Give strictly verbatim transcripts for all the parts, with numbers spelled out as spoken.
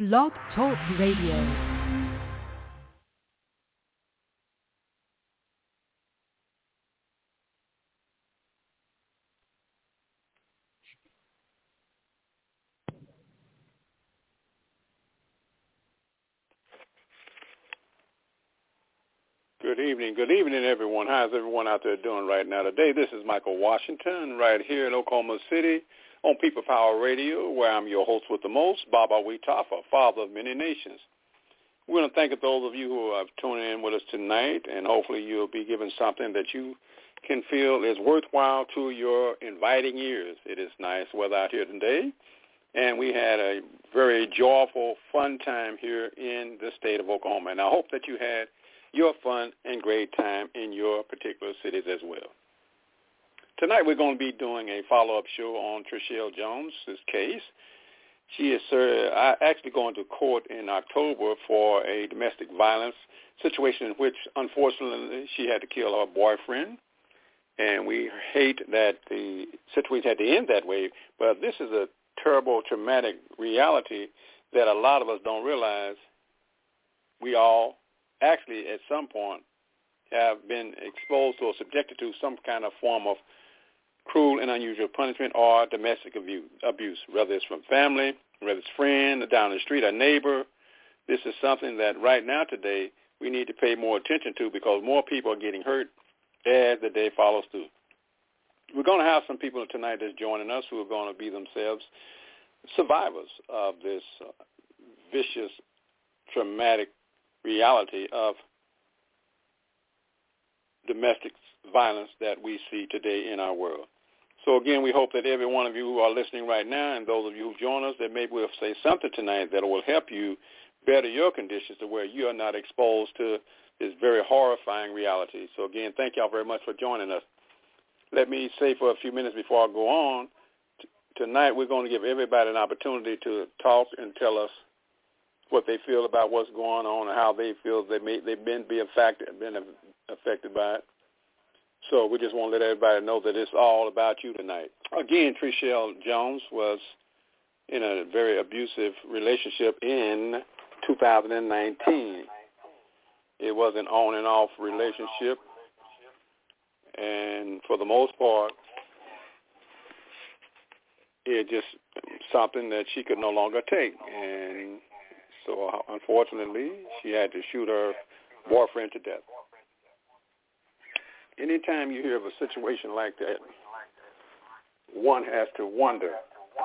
Blog Talk Radio. Good evening. Good evening, everyone. How's everyone out there doing right now? Today, this is Michael Washington right here in Oklahoma City on People Power Radio, where I'm your host with the most, Baba Witafa, Father of Many Nations. We want to thank those of you who have tuned in with us tonight, and hopefully you'll be given something that you can feel is worthwhile to your inviting ears. It is nice weather out here today, and we had a very joyful, fun time here in the state of Oklahoma, and I hope that you had your fun and great time in your particular cities as well. Tonight we're going to be doing a follow-up show on Trishelle Jones' case. She is uh, actually going to court in October for a domestic violence situation in which, unfortunately, she had to kill her boyfriend. And we hate that the situation had to end that way, but this is a terrible, traumatic reality that a lot of us don't realize. We all actually at some point have been exposed or subjected to some kind of form of cruel and unusual punishment or domestic abuse, whether it's from family, whether it's friend, down the street, a neighbor. This is something that right now today we need to pay more attention to because more people are getting hurt as the day follows through. We're going to have some people tonight that's joining us who are going to be themselves survivors of this uh, vicious, traumatic reality of domestic violence that we see today in our world. So again, we hope that every one of you who are listening right now and those of you who join us, that maybe we'll say something tonight that will help you better your conditions to where you are not exposed to this very horrifying reality. So again, thank y'all very much for joining us. Let me say for a few minutes before I go on, t- tonight we're going to give everybody an opportunity to talk and tell us what they feel about what's going on and how they feel they may they've been be affected been affected by it. So we just want to let everybody know that it's all about you tonight. Again, Trishelle Jones was in a very abusive relationship in two thousand nineteen. It was an on and off relationship, and for the most part, it just something that she could no longer take. And so, unfortunately, she had to shoot her boyfriend to death. Anytime you hear of a situation like that, one has to wonder,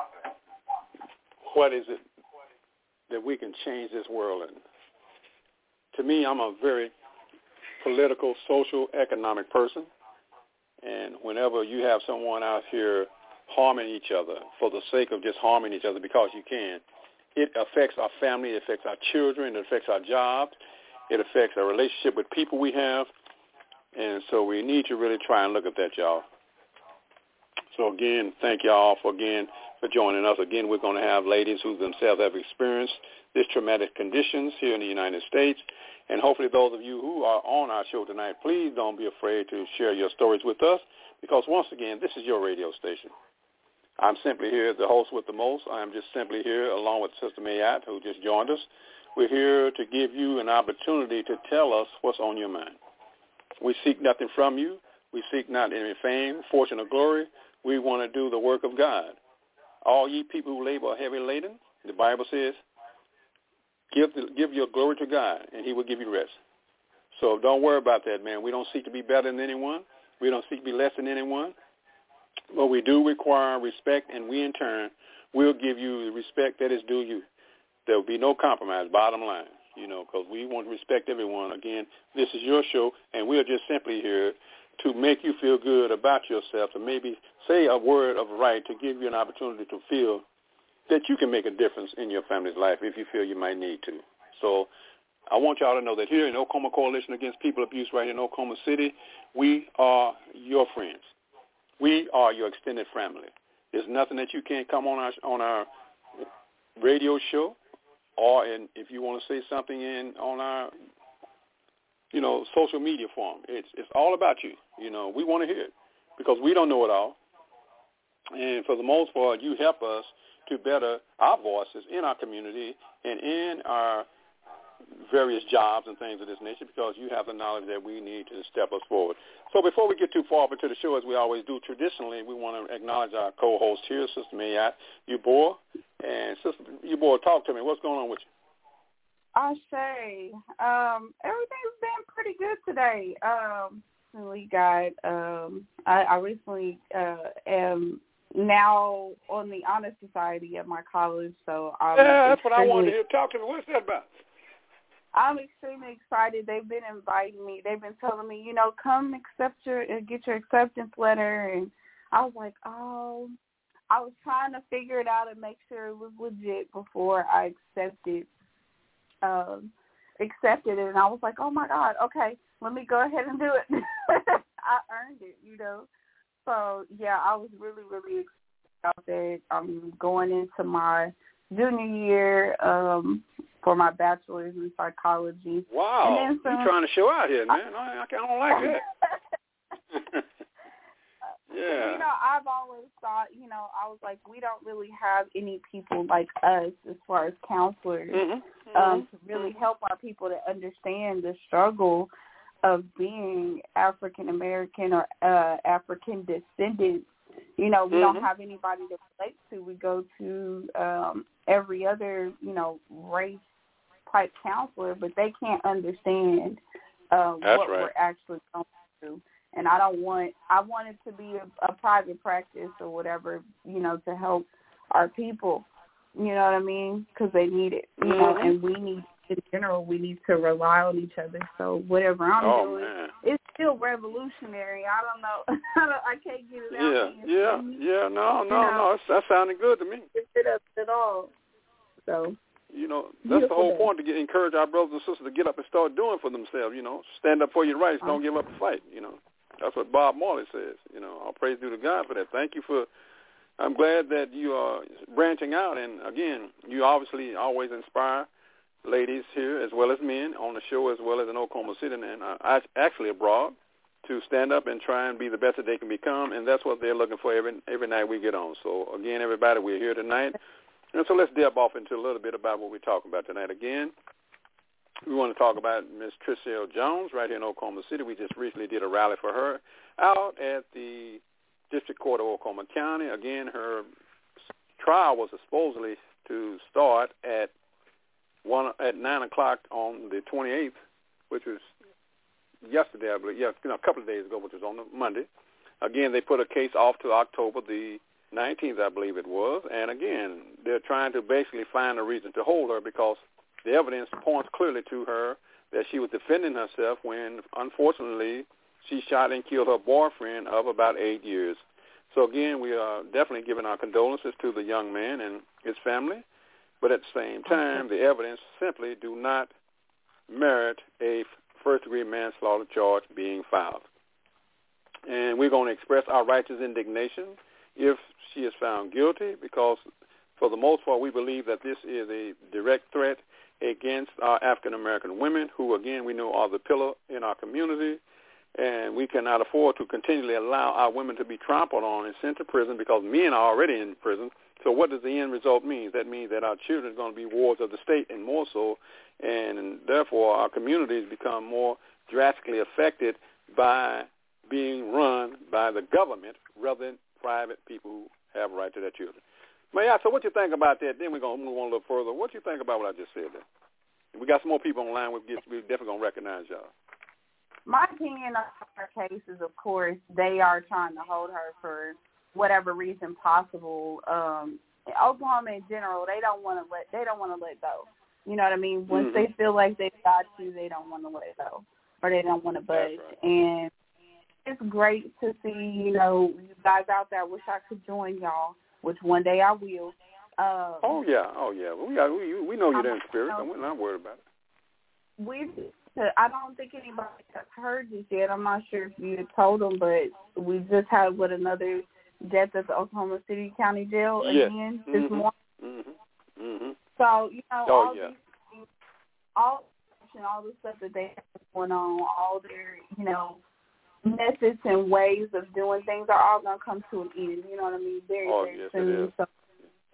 what is it that we can change this world in? To me, I'm a very political, social, economic person, and whenever you have someone out here harming each other for the sake of just harming each other because you can, it affects our family, it affects our children, it affects our jobs, it affects our relationship with people we have, and so we need to really try and look at that, y'all. So again, thank y'all for again for joining us. Again, we're going to have ladies who themselves have experienced this traumatic conditions here in the United States, and hopefully those of you who are on our show tonight, please don't be afraid to share your stories with us, because once again, this is your radio station. I'm simply here, the host with the most. I'm just simply here along with Sister Mayat, who just joined us. We're here to give you an opportunity to tell us what's on your mind. We seek nothing from you. We seek not any fame, fortune, or glory. We want to do the work of God. All ye people who labor are heavy laden, the Bible says, give the, give your glory to God, and he will give you rest. So don't worry about that, man. We don't seek to be better than anyone. We don't seek to be less than anyone. But we do require respect, and we, in turn, will give you the respect that is due you. There will be no compromise, bottom line, you know, because we want to respect everyone. Again, this is your show, and we're just simply here to make you feel good about yourself, to maybe say a word of right, to give you an opportunity to feel that you can make a difference in your family's life if you feel you might need to. So I want y'all to know that here in Oklahoma Coalition Against People Abuse right in Oklahoma City, we are your friends. We are your extended family. There's nothing that you can't come on our on our radio show, or in, if you want to say something in on our, you know, social media form. It's it's all about you. You know, we want to hear it because we don't know it all. And for the most part, you help us to better our voices in our community and in our various jobs and things of this nature, because you have the knowledge that we need to step us forward. So before we get too far into the show, as we always do traditionally, we want to acknowledge our co-host here, Sister Mayat Yeboah. And Sister Yeboah, talk to me. What's going on with you? I say, um, everything's been pretty good today. Um, we got, um, I, I recently uh, am now on the Honor Society at my college, so I'm yeah, that's what I wanted to hear. Talk to me. What's that about? I'm extremely excited. They've been inviting me. They've been telling me, you know, come accept your, get your acceptance letter. And I was like, oh, I was trying to figure it out and make sure it was legit before I accepted, um, accepted it. And I was like, oh my God, okay, let me go ahead and do it. I earned it, you know. So yeah, I was really, really excited about that. I'm going into my junior year, um, for my bachelor's in psychology. Wow, and then you're trying to show out here, man. I, I don't like that. yeah. You know, I've always thought, you know, I was like, we don't really have any people like us as far as counselors mm-hmm. um, Mm-hmm. to really help our people to understand the struggle of being African American or uh, African descendants. You know, we mm-hmm. don't have anybody to relate to. We go to um, every other, you know, race type counselor, but they can't understand uh, what right. we're actually going through. And I don't want, I want it to be a, a private practice or whatever, you know, to help our people, you know what I mean? Because they need it, you mm-hmm. know, and we need, in general, we need to rely on each other. So whatever I'm oh, doing, man. it's still revolutionary. I don't know. I, don't, I can't get it yeah, out. Yeah, yeah, yeah, no, no, you know, no, that sounded good to me. It up at all. So. You know, that's Beautiful the whole day. point, to get, encourage our brothers and sisters to get up and start doing for themselves, you know. Stand up for your rights. Don't give up the fight, you know. That's what Bob Marley says, you know. All praise due to God for that. Thank you for, I'm glad that you are branching out. And, again, you obviously always inspire ladies here as well as men on the show as well as in Oklahoma City and uh, actually abroad to stand up and try and be the best that they can become. And that's what they're looking for every, every night we get on. So, again, everybody, we're here tonight. And so let's delve off into a little bit about what we're talking about tonight. Again, we want to talk about Miss Trishelle Jones right here in Oklahoma City. We just recently did a rally for her out at the District Court of Oklahoma County. Again, her trial was supposedly to start at one at nine o'clock on the twenty-eighth, which was yesterday, I believe. Yeah, you know, a couple of days ago, which was on the Monday. Again, they put a case off to October the nineteenth, I believe it was. And again, they're trying to basically find a reason to hold her because the evidence points clearly to her that she was defending herself when, unfortunately, she shot and killed her boyfriend of about eight years. So again, we are definitely giving our condolences to the young man and his family. But at the same time, the evidence simply do not merit a first-degree manslaughter charge being filed. And we're going to express our righteous indignation if she is found guilty, because for the most part we believe that this is a direct threat against our African-American women who, again, we know are the pillar in our community, and we cannot afford to continually allow our women to be trampled on and sent to prison because men are already in prison. So what does the end result mean? That means that our children are going to be wards of the state and more so, and therefore our communities become more drastically affected by being run by the government rather than private people who have a right to their children. Mayat, so what you think about that? Then we're going to move on a little further. What you think about what I just said there? We got some more people online. We're definitely going to recognize y'all. My opinion on her case is, of course, they are trying to hold her for whatever reason possible. Um, Oklahoma in general, they don't want to let they don't want to let go. You know what I mean? Once mm-hmm. they feel like they've got you, they don't want to let go, or they don't want to budge. Right. And it's great to see, you know, you guys out there. I wish I could join y'all, which one day I will. Um, oh yeah, oh yeah. We got we we know you're there in spirit. So we're not worried about it. We. I don't think anybody has heard this yet. I'm not sure if you told them, but we just had with another death at the Oklahoma City County Jail yes. again mm-hmm. this morning. Mm-hmm. Mm-hmm. So, you know, oh, all yeah. these things, all, all the stuff that they have going on, all their, you know, methods and ways of doing things are all going to come to an end. You know what I mean? Very, oh, very yes, soon. It is. So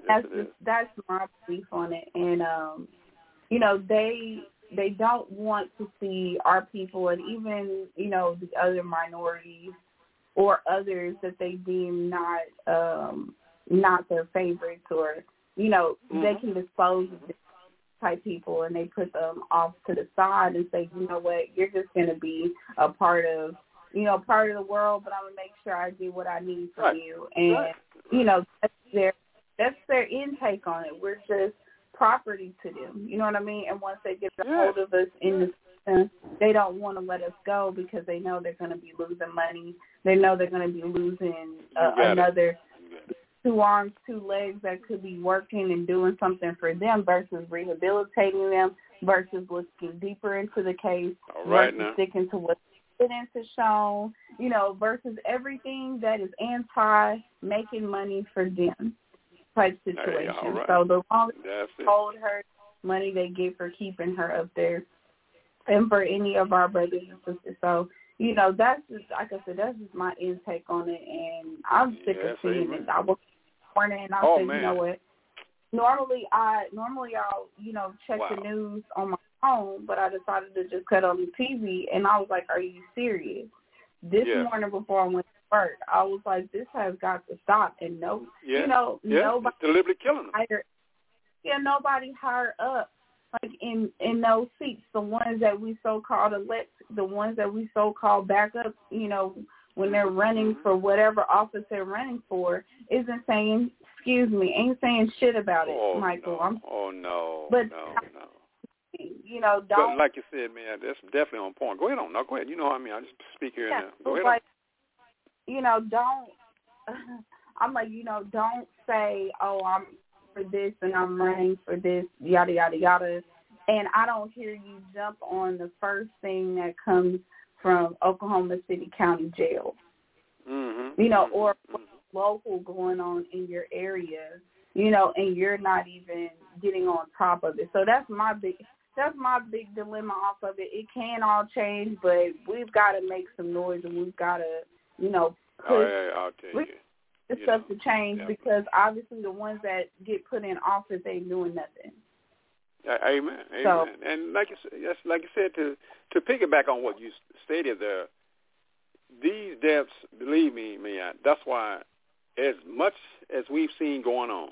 that's just, that's my belief on it. And um, you know, they they don't want to see our people and even, you know, the other minorities or others that they deem not um, not their favorites, or, you know, mm-hmm. they can dispose of this type people and they put them off to the side and say, you know what, you're just going to be a part of, you know, part of the world, but I'm going to make sure I do what I need from right. you. And, right. you know, that's their, that's their intake on it. We're just property to them. You know what I mean? And once they get a yeah. hold of us in the system, they don't want to let us go because they know they're going to be losing money. They know they're going to be losing uh, another two arms, two legs that could be working and doing something for them versus rehabilitating them, versus looking deeper into the case, All right, versus now. sticking to what's evidence is shown, you know, versus everything that is anti making money for them type situation. Hey, right. So the longer they hold her, money they get for keeping her up there, and for any of our brothers and sisters. So, you know, that's just, like I said, that's just my intake on it, and I'm sick yes, of seeing amen. it. I was morning and I oh, said, man. you know what? Normally, I normally I'll you know check wow. the news on my phone, but I decided to just cut on the T V, and I was like, "Are you serious?" This yes. morning before I went to work, I was like, "This has got to stop." And no, yes. you know, yes. nobody it's deliberately killing them. Higher, yeah, nobody higher up, like in in those seats, the ones that we so called elect, the ones that we so called back up, you know, when they're running mm-hmm. for whatever office they're running for, isn't saying, excuse me, ain't saying shit about it, oh, Michael. No. I'm, oh, no, but, no, no. You know, don't. But like you said, man, that's definitely on point. Go ahead on. No, go ahead. You know what I mean. I just speak here yeah, and there. Go ahead like, on. You know, don't, I'm like, you know, don't say, oh, I'm for this and I'm running for this, yada, yada, yada. And I don't hear you jump on the first thing that comes from Oklahoma City County Jail. Mm-hmm. You know, mm-hmm. or mm-hmm. local going on in your area, you know, and you're not even getting on top of it. So that's my big, that's my big dilemma off of it. It can all change, but we've got to make some noise and we've got to, you know, push oh, yeah, I'll tell you. this you stuff know, to change yeah. because obviously the ones that get put in office ain't doing nothing. Amen. Amen. So, and like you said, yes, like you said, to to piggyback on what you stated there, these deaths, believe me, man, that's why as much as we've seen going on,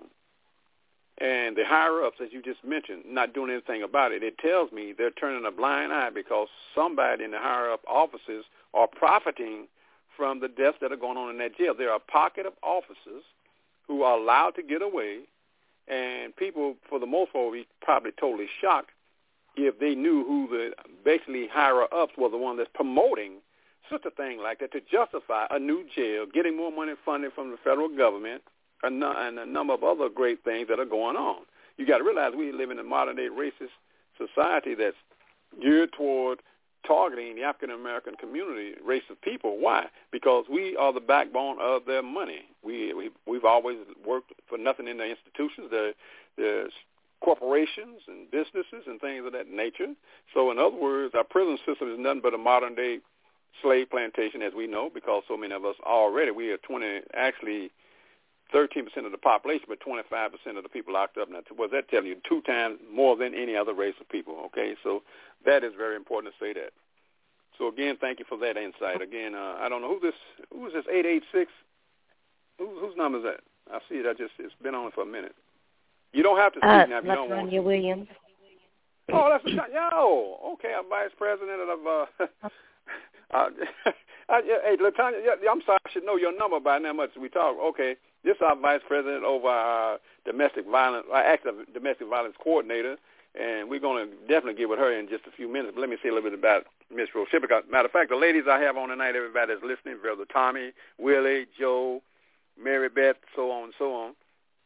and the higher-ups, as you just mentioned, not doing anything about it, it tells me they're turning a blind eye because somebody in the higher-up offices are profiting from the deaths that are going on in that jail. There are a pocket of officers who are allowed to get away, and people, for the most part, would be probably totally shocked if they knew who the basically higher-ups were, the one that's promoting such a thing like that to justify a new jail, getting more money funded from the federal government, and a number of other great things that are going on. You got to realize we live in a modern-day racist society that's geared toward targeting the African-American community, race of people. Why? Because we are the backbone of their money. We, we, we've always worked for nothing in the institutions. The, the corporations and businesses and things of that nature. So in other words, our prison system is nothing but a modern-day slave plantation, as we know, because so many of us already, we are twenty, actually thirteen percent of the population, but twenty-five percent of the people locked up. Now, was that telling you two times more than any other race of people, okay? So that is very important to say that. So, again, thank you for that insight. Again, uh, I don't know who this, who is this eight eight six? Who, whose number is that? I see it. I just, it's been on for a minute. You don't have to speak uh, now if you don't want to. LaTonya Williams. Oh, that's yo. Okay, I'm vice president of. Uh, uh, I, hey, LaTonya, I'm sorry. I should know your number by now. Much we talk. Okay, this is our vice president over our domestic violence, our active domestic violence coordinator, and we're going to definitely get with her in just a few minutes. But let me say a little bit about Miss Roshiba. Matter of fact, the ladies I have on tonight, everybody that's listening, Brother Tommy, Willie, Joe, Mary Beth, so on and so on.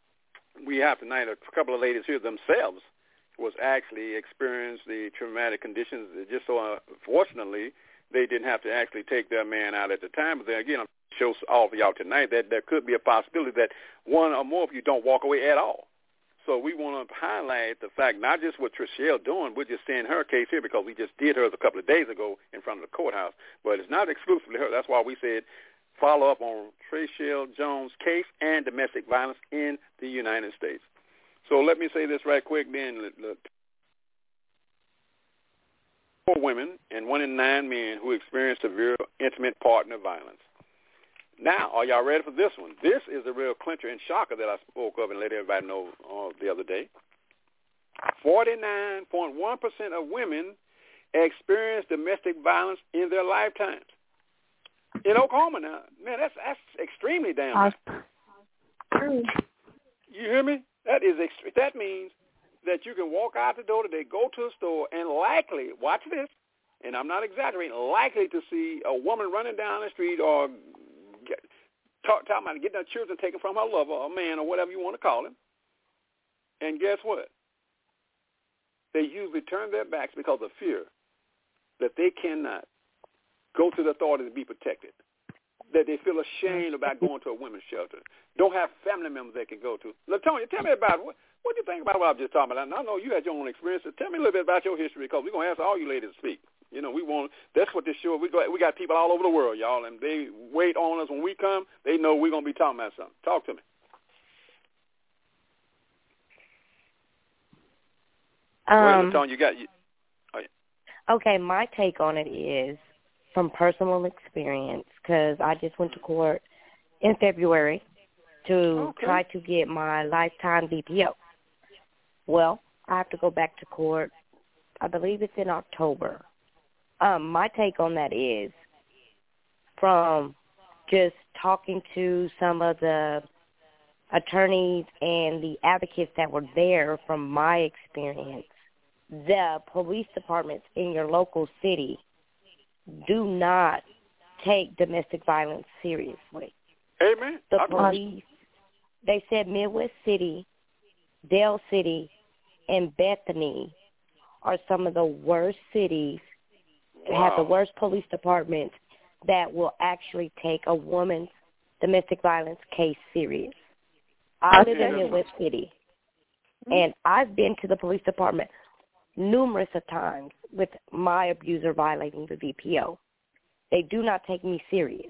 We have tonight a couple of ladies here themselves was actually experienced the traumatic conditions. Just so uh, fortunately, they didn't have to actually take their man out at the time. But then again, I'm show all of y'all tonight that there could be a possibility that one or more of you don't walk away at all. So we want to highlight the fact, not just what Trishelle doing, we're just saying her case here because we just did hers a couple of days ago in front of the courthouse, but it's not exclusively her. That's why we said follow up on Treshelle Jones' case and domestic violence in the United States. So let me say this right quick then. Look, four women and one in nine men who experience severe intimate partner violence. Now, are y'all ready for this one? This is the real clincher and shocker that I spoke of and let everybody know uh, the other day. forty-nine point one percent of women experience domestic violence in their lifetimes. In Oklahoma now, man, that's that's extremely damn high. You hear me? That is ext- that means that you can walk out the door today, go to a store, and likely, watch this, and I'm not exaggerating, likely to see a woman running down the street or get, talk, talking about getting her children taken from her lover, or a man, or whatever you want to call him. And guess what? They usually turn their backs because of fear that they cannot go to the authorities and be protected, that they feel ashamed about going to a women's shelter, don't have family members they can go to. LaTonya, tell me about what what do you think about what I was just talking about? I know you had your own experiences. Tell me a little bit about your history, because we're going to ask all you ladies to speak. You know, we want, that's what this show, we got, we got people all over the world, y'all, and they wait on us when we come. They know we're going to be talking about something. Talk to me. Um, well, LaTonya, you got, you, oh, yeah. Okay, my take on it is from personal experience, because I just went to court in February to okay. try to get my lifetime V P O. Well, I have to go back to court. I believe it's in October. Um, my take on that is from just talking to some of the attorneys and the advocates that were there from my experience, the police departments in your local city do not take domestic violence seriously. Amen. The I police, they said Midwest City, Dale City, and Bethany are some of the worst cities, wow. have the worst police departments that will actually take a woman's domestic violence case serious. I live in Midwest City, and I've been to the police department numerous of times with my abuser violating the V P O. They do not take me serious.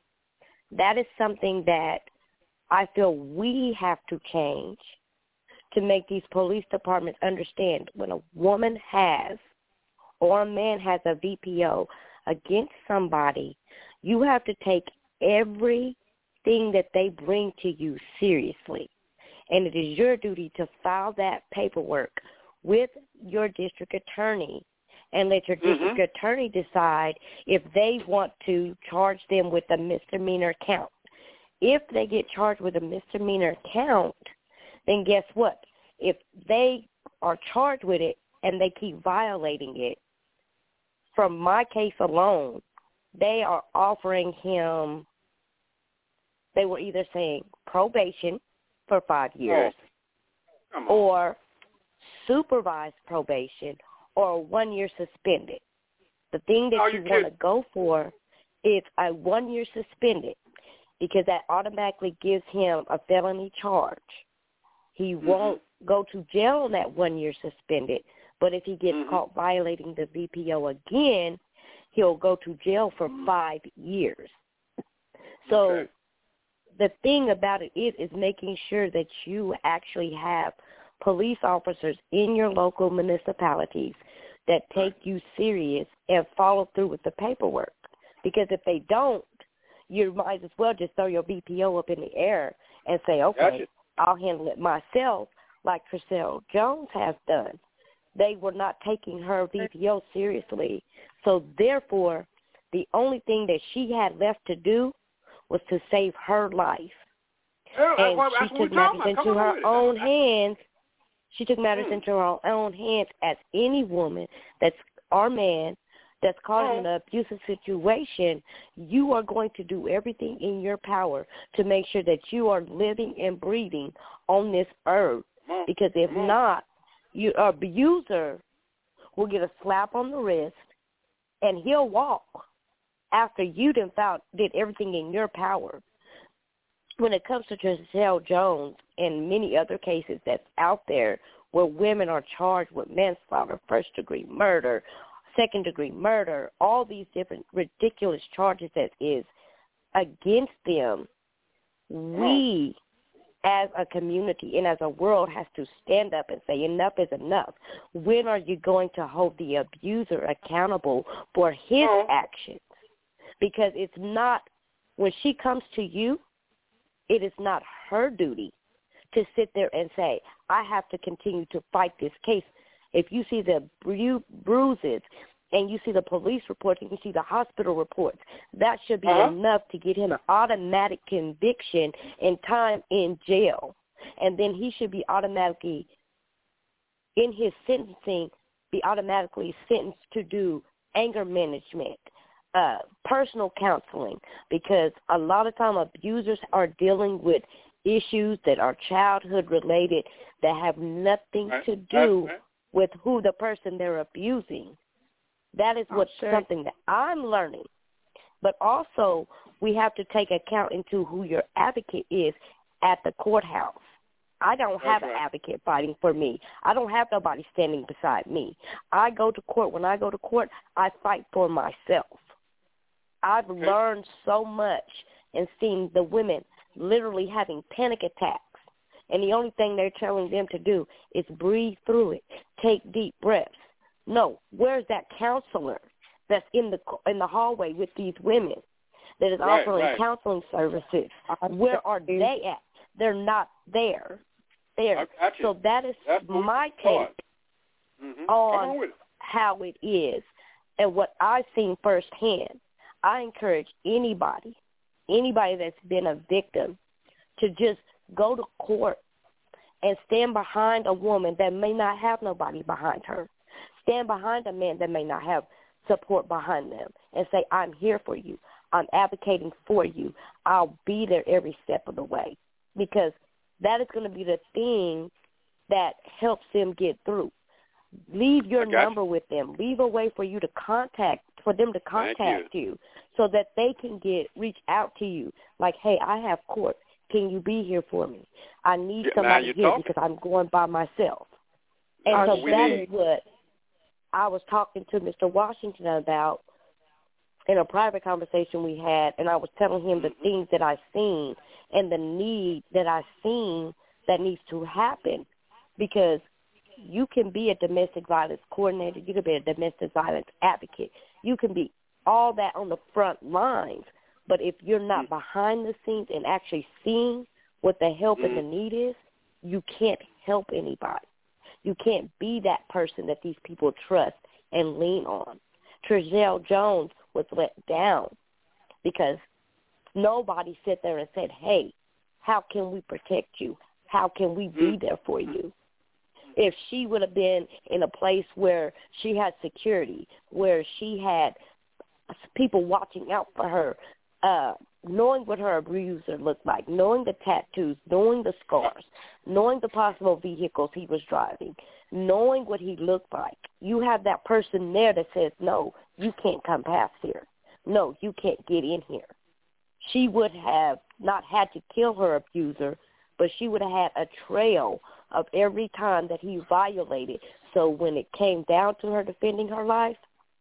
That is something that I feel we have to change to make these police departments understand when a woman has or a man has a V P O against somebody, you have to take everything that they bring to you seriously. And it is your duty to file that paperwork with your district attorney and let your district mm-hmm. attorney decide if they want to charge them with a misdemeanor count. If they get charged with a misdemeanor count, then guess what? If they are charged with it and they keep violating it, from my case alone, they are offering him, they were either saying probation for five years oh. or supervised probation or one year suspended. The thing that oh, you, you want to go for is a one year suspended, because that automatically gives him a felony charge. He mm-hmm. won't go to jail on that one year suspended, but if he gets mm-hmm. caught violating the V P O again, he'll go to jail for five years. So okay. the thing about it is, is making sure that you actually have police officers in your local municipalities that take you serious and follow through with the paperwork. Because if they don't, you might as well just throw your V P O up in the air and say, okay, gotcha. I'll handle it myself, like Treshelle Jones has done. They were not taking her V P O seriously. So therefore, the only thing that she had left to do was to save her life. Yeah, and what, she took matters into her own hands. She took matters hmm. into her own hands as any woman that's our man that's caught oh. in an abusive situation. You are going to do everything in your power to make sure that you are living and breathing on this earth. oh. Because if oh. not, your abuser will get a slap on the wrist and he'll walk after you done found, did everything in your power. When it comes to Treshelle Jones and many other cases that's out there where women are charged with manslaughter, first-degree murder, second-degree murder, all these different ridiculous charges that is against them, we as a community and as a world has to stand up and say enough is enough. When are you going to hold the abuser accountable for his oh. actions? Because it's not, when she comes to you, it is not her duty to sit there and say, I have to continue to fight this case. If you see the bru- bruises and you see the police reports and you see the hospital reports, that should be uh-huh. enough to get him an automatic conviction and time in jail. And then he should be automatically, in his sentencing, be automatically sentenced to do anger management, uh, personal counseling, because a lot of time abusers are dealing with issues that are childhood related that have nothing right. to do right. with who the person they're abusing. That is what's okay. something that I'm learning. But also, we have to take account into who your advocate is at the courthouse. I don't That's have right. an advocate fighting for me. I don't have nobody standing beside me. I go to court. When I go to court, I fight for myself. I've okay. learned so much and seen the women literally having panic attacks. And the only thing they're telling them to do is breathe through it, take deep breaths. No, where's that counselor that's in the in the hallway with these women that is right, offering right. counseling services? Where are they at? They're not there. There. So that is that's my take mm-hmm. on, on how it is and what I've seen firsthand. I encourage anybody, anybody that's been a victim, to just go to court and stand behind a woman that may not have nobody behind her. Stand behind a man that may not have support behind them and say, I'm here for you. I'm advocating for you. I'll be there every step of the way, because that is going to be the thing that helps them get through. Leave your number you. with them. Leave a way for you to contact, for them to contact you. you so that they can get reach out to you. Like, hey, I have court. Can you be here for me? I need yeah, somebody here talking. because I'm going by myself. And Oh, so that is need. what I was talking to Mister Washington about in a private conversation we had, and I was telling him the mm-hmm. things that I've seen and the need that I've seen that needs to happen, because you can be a domestic violence coordinator, you can be a domestic violence advocate, you can be all that on the front lines, but if you're not mm-hmm. behind the scenes and actually seeing what the help mm-hmm. and the need is, you can't help anybody. You can't be that person that these people trust and lean on. Trezell Jones was let down because nobody sat there and said, hey, how can we protect you? How can we be there for you? If she would have been in a place where she had security, where she had people watching out for her, uh, knowing what her abuser looked like, knowing the tattoos, knowing the scars, knowing the possible vehicles he was driving, knowing what he looked like, you have that person there that says, no, you can't come past here. No, you can't get in here. She would have not had to kill her abuser, but she would have had a trail of every time that he violated. So when it came down to her defending her life,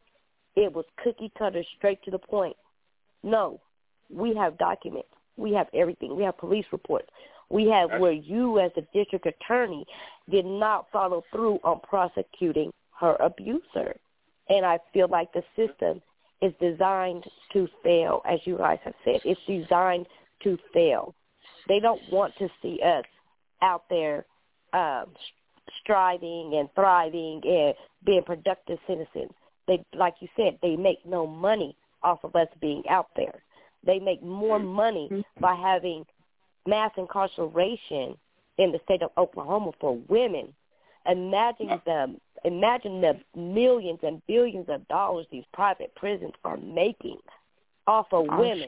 it was cookie cutter, straight to the point. No, we have documents. We have everything. We have police reports. We have where you as a district attorney did not follow through on prosecuting her abuser. And I feel like the system is designed to fail, as you guys have said. It's designed to fail. They don't want to see us out there um, striving and thriving and being productive citizens. They, like you said, they make no money off of us being out there. They make more money by having mass incarceration in the state of Oklahoma for women. Imagine the imagine the millions and billions of dollars these private prisons are making off of I women.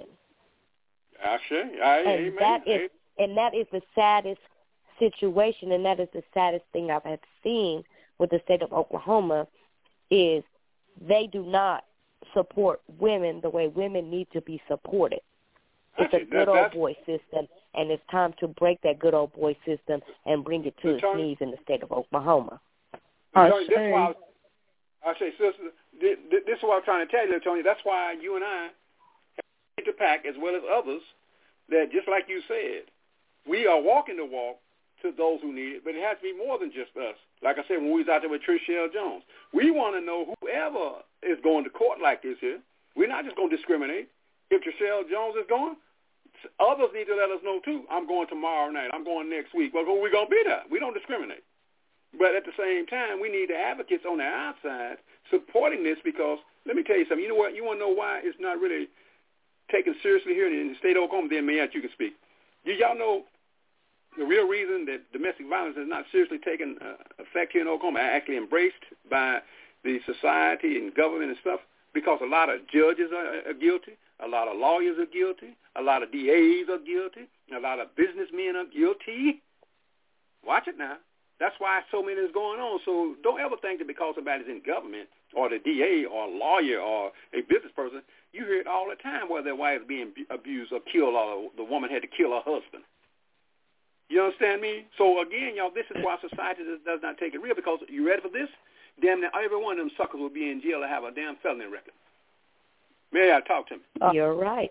I see. I, and amen. that is and that is the saddest situation, and that is the saddest thing I've have seen with the state of Oklahoma is they do not support women the way women need to be supported. It's a good old boy system, and it's time to break that good old boy system and bring it to its knees in the state of Oklahoma. I Tony, this is why I, was, I say, sister, this, this is what I'm trying to tell you, Tony. That's why you and I to pack as well as others that, just like you said, we are walking the walk to those who need it, but it has to be more than just us. Like I said, when we was out there with Trishelle Jones, we want to know whoever is going to court like this here. We're not just going to discriminate. If Trishelle Jones is going, others need to let us know, too. I'm going tomorrow night. I'm going next week. Well, who are we going to be there? We don't discriminate. But at the same time, we need the advocates on the outside supporting this because, let me tell you something. You know what? You want to know why it's not really taken seriously here in the state of Oklahoma? Then, Mayor, you can speak. You, y'all know the real reason that domestic violence is not seriously taken uh, effect here in Oklahoma, actually embraced by the society and government and stuff, because a lot of judges are, are guilty, a lot of lawyers are guilty, a lot of D As are guilty, a lot of businessmen are guilty. Watch it now. That's why so many is going on. So don't ever think that because somebody's in government or the D A or a lawyer or a business person, you hear it all the time where their wife is being abused or killed or the woman had to kill her husband. You understand me? So, again, y'all, this is why society does, does not take it real, because you ready for this? Damn, now every one of them suckers will be in jail to have a damn felony record. May I talk to me? You're right.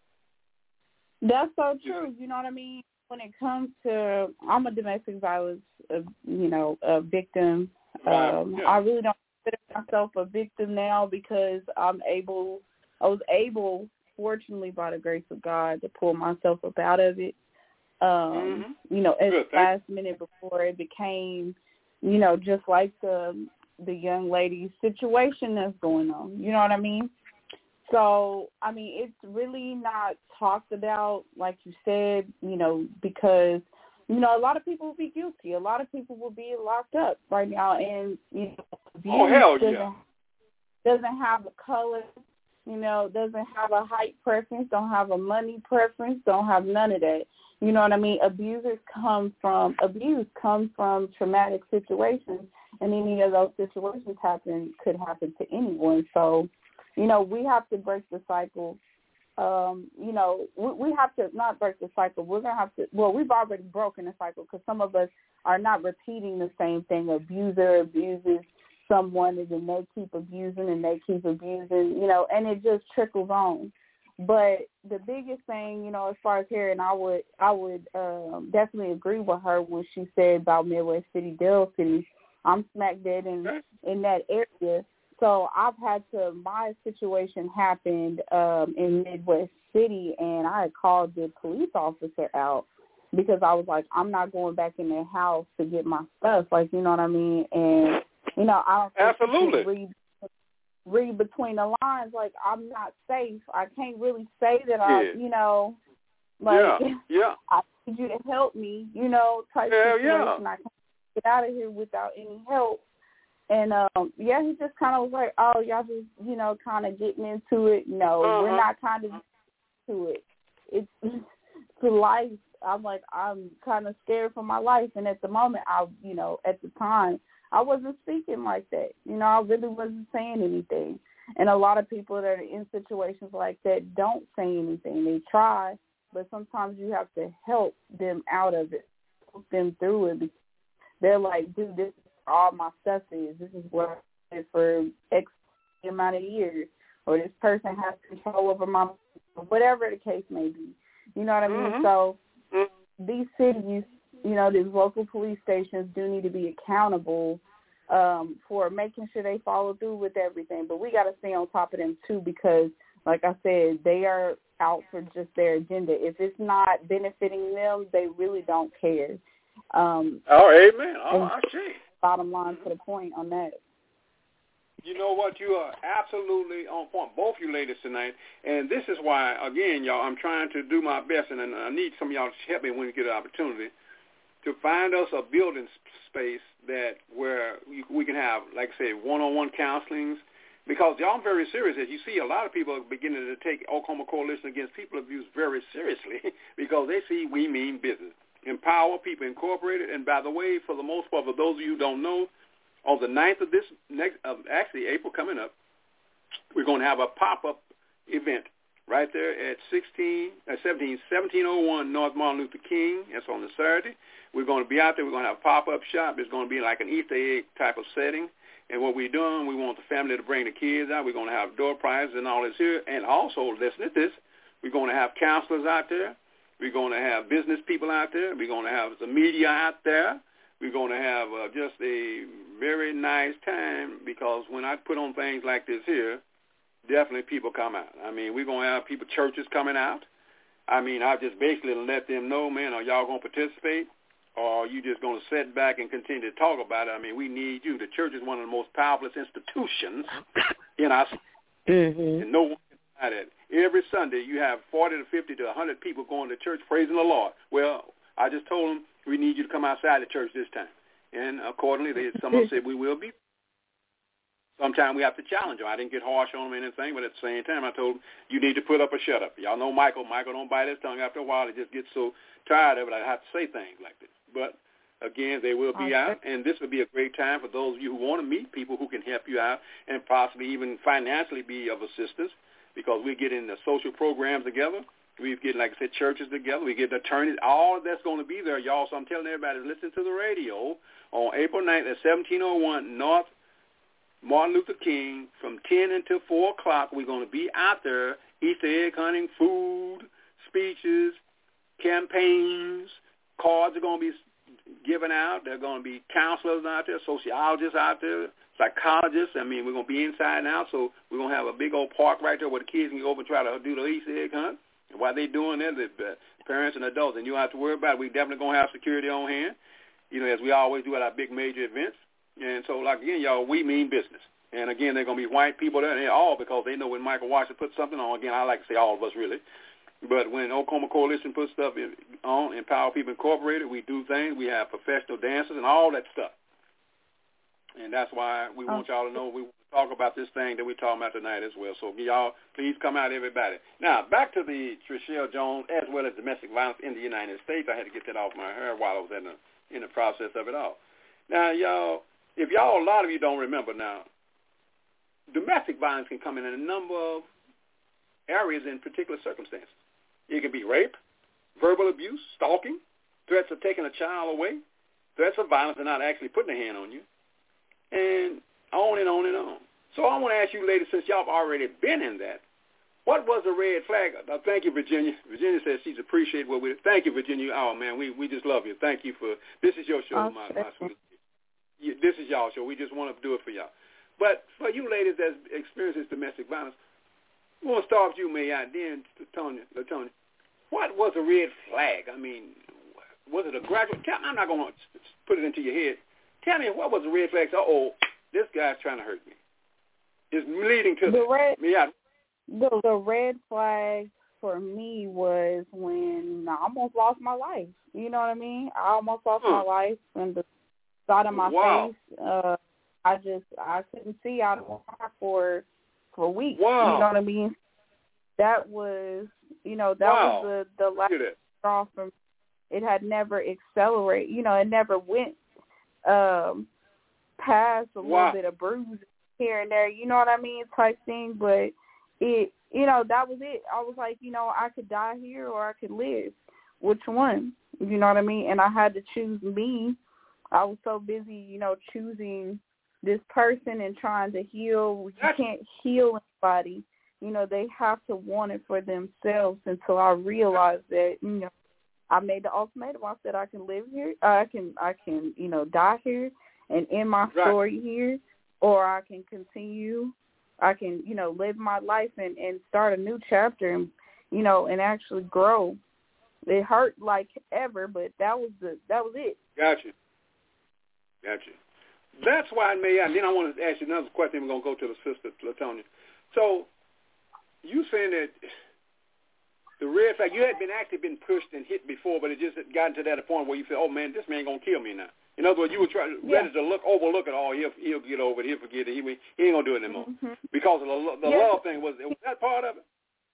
That's so true. You know what I mean? When it comes to, I'm a domestic violence, uh, you know, a victim. Um, yeah. I really don't consider myself a victim now because I'm able, I was able, fortunately, by the grace of God, to pull myself up out of it. Um, mm-hmm. You know, at the last minute before it became, you know, just like the the young lady's situation that's going on. You know what I mean? So, I mean, it's really not talked about, like you said, you know, because, you know, a lot of people will be guilty. A lot of people will be locked up right now. And, you know, abuse oh, hell doesn't, yeah. doesn't have a color, you know, doesn't have a height preference, don't have a money preference, don't have none of that. You know what I mean? Abusers come from, abuse comes from traumatic situations, and any of those situations happen, could happen to anyone. So, you know, we have to break the cycle. Um, you know, we, we have to not break the cycle. We're going to have to, well, we've already broken the cycle because some of us are not repeating the same thing. Abuser abuses someone, and then they keep abusing and they keep abusing, you know, and it just trickles on. But the biggest thing, you know, as far as here, and I would, I would um, definitely agree with her when she said about Midwest City, Dale City. I'm smack dead in in that area. So I've had to, my situation happened um, in Midwest City, and I had called the police officer out because I was like, I'm not going back in their house to get my stuff. Like, you know what I mean? And, you know, I don't think Absolutely. you can read, read between the lines. Like, I'm not safe. I can't really say that I, yeah. you know, like, yeah. Yeah. I need you to help me, you know, type Hell situation. yeah. I can't get out of here without any help. And, um, yeah, he just kind of was like, oh, y'all just, you know, kind of getting into it. No, uh-huh. we're not kind of into it. It's to life. I'm like, I'm kind of scared for my life. And at the moment, I, you know, at the time, I wasn't speaking like that. You know, I really wasn't saying anything. And a lot of people that are in situations like that don't say anything. They try, but sometimes you have to help them out of it, help them through it. They're like, dude, this is where all my stuff is. This is what I did for X amount of years. Or this person has control over my, whatever the case may be. You know what I mean? Mm-hmm. So these cities, you know, these local police stations do need to be accountable um, for making sure they follow through with everything. But we got to stay on top of them, too, because, like I said, they are out for just their agenda. If it's not benefiting them, they really don't care. Um, oh, amen. Oh, I see. Bottom line to the point on that. You know what? You are absolutely on point, both you ladies tonight. And this is why, again, y'all, I'm trying to do my best, and I need some of y'all to help me when you get an opportunity to find us a building space that where we can have, like I say, one-on-one counselings. Because y'all, I'm very serious. As you see, a lot of people are beginning to take Oklahoma Coalition Against People Abuse very seriously because they see we mean business. Empower People Incorporated. And by the way, for the most part, for those of you who don't know, on the ninth of this next, uh, actually April coming up, we're going to have a pop-up event right there at sixteen, uh, seventeen, seventeen oh one North Martin Luther King. That's on the Saturday. We're going to be out there. We're going to have a pop-up shop. It's going to be like an Easter egg type of setting. And what we're doing, we want the family to bring the kids out. We're going to have door prizes and all this here. And also, listen to this, We're going to have counselors out there. We're going to have business people out there. We're going to have the media out there. We're going to have uh, just a very nice time, because when I put on things like this here, definitely people come out. I mean, we're going to have people, churches coming out. I mean, I just basically let them know, man, are y'all going to participate, or are you just going to sit back and continue to talk about it? I mean, we need you. The church is one of the most powerful institutions in our city, mm-hmm. and no one can deny that. Every Sunday you have forty to fifty to one hundred people going to church praising the Lord. Well, I just told them, we need you to come outside the church this time. And accordingly, they, someone said we will be. Sometimes we have to challenge them. I didn't get harsh on them or anything, but at the same time, I told them, you need to put up or shut up. Y'all know Michael. Michael don't bite his tongue. After a while, he just gets so tired of it, I have to say things like this. But, again, they will be okay. out, and this would be a great time for those of you who want to meet people who can help you out and possibly even financially be of assistance, because we get in the social programs together. We get, like I said, churches together. We get attorneys. All of that's going to be there, y'all. So I'm telling everybody, listen to the radio on April ninth at seventeen oh one North Martin Luther King from ten until four o'clock. We're going to be out there, Easter egg hunting, food, speeches, campaigns. Cards are going to be given out. There are going to be counselors out there, sociologists out there, psychologists. I mean, we're going to be inside and out, so we're going to have a big old park right there where the kids can go over and try to do the Easter egg hunt. And while they're doing that, the parents and adults, and you don't have to worry about it. We definitely going to have security on hand, you know, as we always do at our big major events. And so, like, again, y'all, we mean business. And, again, they're going to be white people there, and they're all because they know when Michael Washington puts something on. Again, I like to say all of us, really. But when Oklahoma Coalition puts stuff in, on, Empower People Incorporated, we do things. We have professional dancers and all that stuff. And that's why we want y'all to know we talk about this thing that we're talking about tonight as well. So, y'all, please come out, everybody. Now, back to the Trishelle Jones as well as domestic violence in the United States. I had to get that off my hair while I was in the, in the process of it all. Now, y'all, if y'all, a lot of you don't remember now, domestic violence can come in a number of areas in particular circumstances. It can be rape, verbal abuse, stalking, threats of taking a child away, threats of violence and not actually putting a hand on you, and on and on and on. So I want to ask you ladies, since y'all have already been in that, what was the red flag? Uh, thank you, Virginia. Virginia says she's appreciated what we did. Thank you, Virginia. Oh, man, we, we just love you. Thank you for, this is your show, oh, my, my sweet. This is y'all show. We just want to do it for y'all. But for you ladies that experience domestic violence, I want to start with you, May I, then Latonya, Latonya. What was a red flag? I mean, was it a gradual? I'm not going to put it into your head. Tell me, what was the red flag? Uh-oh, this guy's trying to hurt me. It's leading to the red. Me out. The, the red flag for me was when I almost lost my life. You know what I mean? I almost lost huh. my life, and the side of my wow. face, uh, I just I couldn't see out of my for for weeks. Wow. You know what I mean? That was, you know, that wow. was the the last straw from. It had never accelerated. You know, it never went um, past a wow. little bit of bruising here and there. You know what I mean? Type thing, but it, you know, that was it. I was like, you know, I could die here or I could live. Which one? You know what I mean? And I had to choose me. I was so busy, you know, choosing this person and trying to heal. You can't heal anybody. You know, they have to want it for themselves. Until I realized that, you know, I made the ultimatum. I said I can live here. I can, I can, you know, die here and end my story right. here, or I can continue. I can, you know, live my life and, and start a new chapter and, you know, and actually grow. It hurt like ever, but that was the that was it. Gotcha. Gotcha. That's why I may, and then I want to ask you another question. We're going to go to the sister, Latonya. So you saying that the red flag, you had been actually been pushed and hit before, but it just had gotten to that point where you feel, oh, man, this man going to kill me now. In other words, you were trying, yeah. ready to look, overlook it all. He'll, he'll get over it. He'll forget it. He, he ain't going to do it anymore. Mm-hmm. Because of the, the yeah. love thing, was, was that part of it?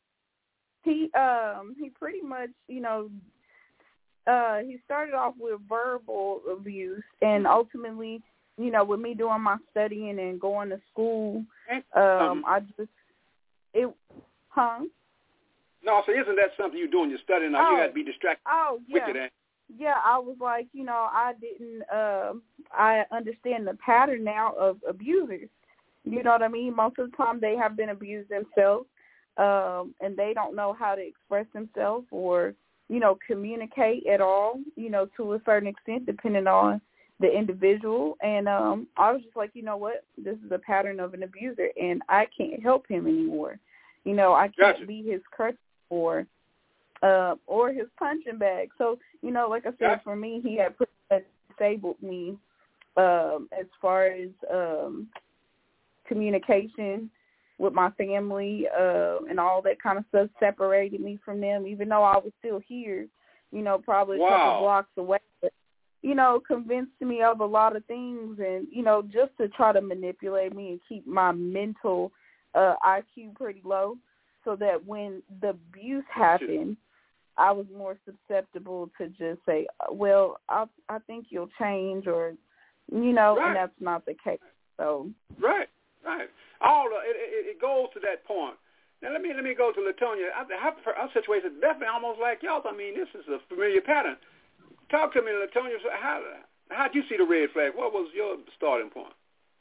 He um he pretty much, you know, uh, he started off with verbal abuse, and ultimately, you know, with me doing my studying and going to school, um, um, I just, it, huh? No, so isn't that something you're doing? You're studying, now oh. you got to be distracted. Oh, yeah. With it. Yeah, I was like, you know, I didn't, uh, I understand the pattern now of abusers. You know what I mean? Most of the time they have been abused themselves. um, and they don't know how to express themselves or, you know, communicate at all, you know, to a certain extent, depending on the individual. And um, I was just like, you know what, this is a pattern of an abuser, and I can't help him anymore. You know, I can't gotcha. be his crutch or uh, or his punching bag. So, you know, like I said, gotcha. for me, he had pretty much disabled me um, as far as um, communication with my family uh, and all that kind of stuff, separated me from them, even though I was still here, you know, probably a wow. couple blocks away. But, you know, convinced me of a lot of things and, you know, just to try to manipulate me and keep my mental uh, I Q pretty low so that when the abuse happened, I was more susceptible to just say, well, I, I think you'll change or, you know, right. and that's not the case. So Right, right. All the, it, it, it goes to that point. Now let me let me go to LaTonya. Our, our situation is definitely almost like y'all's. I mean, this is a familiar pattern. Talk to me, LaTonya. How how'd you see the red flag? What was your starting point?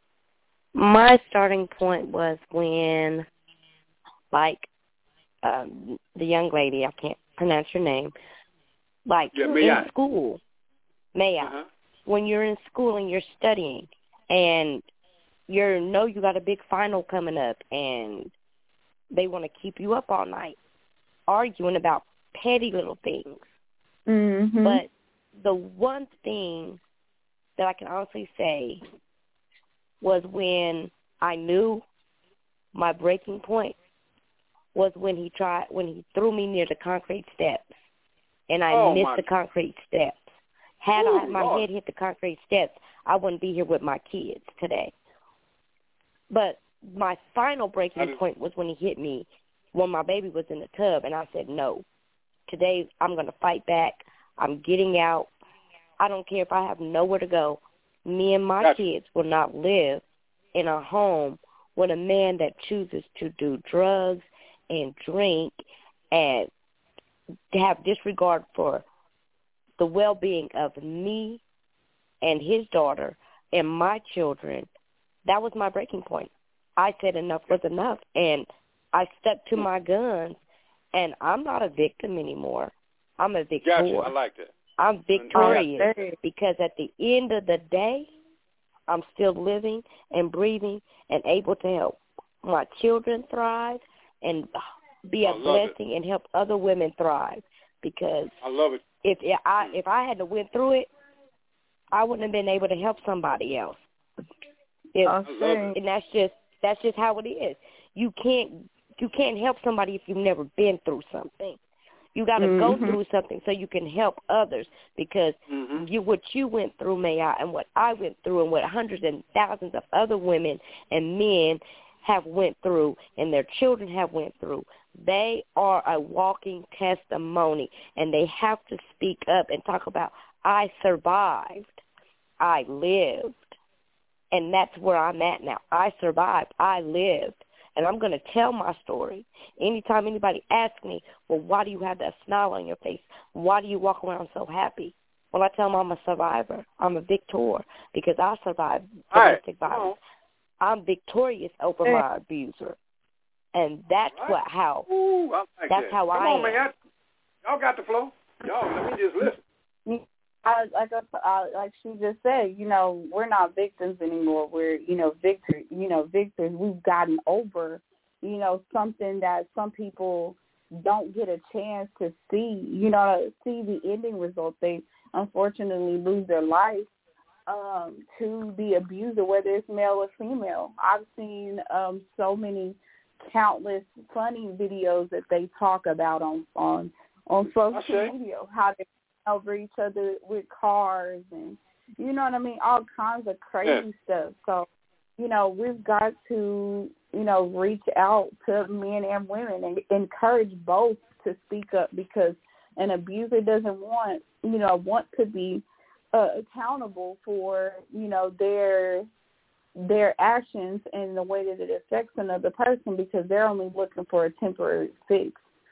My starting point was when, like, um, the young lady, I can't pronounce her name, like yeah, in I? school, may I? Uh-huh. When you're in school and you're studying and you know you got a big final coming up and they want to keep you up all night arguing about petty little things. Mm-hmm. But the one thing that I can honestly say was when I knew my breaking point was when he tried, when he threw me near the concrete steps, and I oh, missed my. the concrete steps. Had Ooh, I, my Lord. head hit the concrete steps, I wouldn't be here with my kids today. But my final breaking point was when he hit me when my baby was in the tub, and I said, no, today I'm going to fight back. I'm getting out. I don't care if I have nowhere to go. Me and my gotcha. kids will not live in a home with a man that chooses to do drugs and drink and to have disregard for the well-being of me and his daughter and my children. That was my breaking point. I said enough was enough, and I stuck to my guns, and I'm not a victim anymore. I'm a victor. Gotcha. I like that. I'm victorious because at the end of the day, I'm still living and breathing and able to help my children thrive and be a blessing it. and help other women thrive. Because I love it. If I if I had to went through it, I wouldn't have been able to help somebody else. If, I love it. And that's just that's just how it is. You can't you can't help somebody if you've never been through something. You got to mm-hmm. go through something so you can help others, because mm-hmm. you what you went through, May I, and what I went through, and what hundreds and thousands of other women and men have went through, and their children have went through. They are a walking testimony, and they have to speak up and talk about, I survived, I lived, and that's where I'm at now. I survived, I lived. And I'm going to tell my story. Anytime anybody asks me, well, why do you have that smile on your face? Why do you walk around so happy? Well, I tell them I'm a survivor. I'm a victor because I survived domestic right. violence. I'm victorious over hey. my abuser. And that's right. what how Ooh, I like that's that. how Come I on, am. man. Y'all got the flow. Y'all, let me just listen. I, like I, like she just said, you know, we're not victims anymore. We're, you know, victors. You know, victors. We've gotten over, you know, something that some people don't get a chance to see. You know, see the ending result. They unfortunately lose their life um, to the abuser, whether it's male or female. I've seen um, so many countless funny videos that they talk about on on on social media, how they over each other with cars and, you know what I mean, all kinds of crazy yeah. stuff. So, you know, we've got to, you know, reach out to men and women and encourage both to speak up, because an abuser doesn't want, you know, want to be uh, accountable for, you know, their their actions and the way that it affects another person, because they're only looking for a temporary fix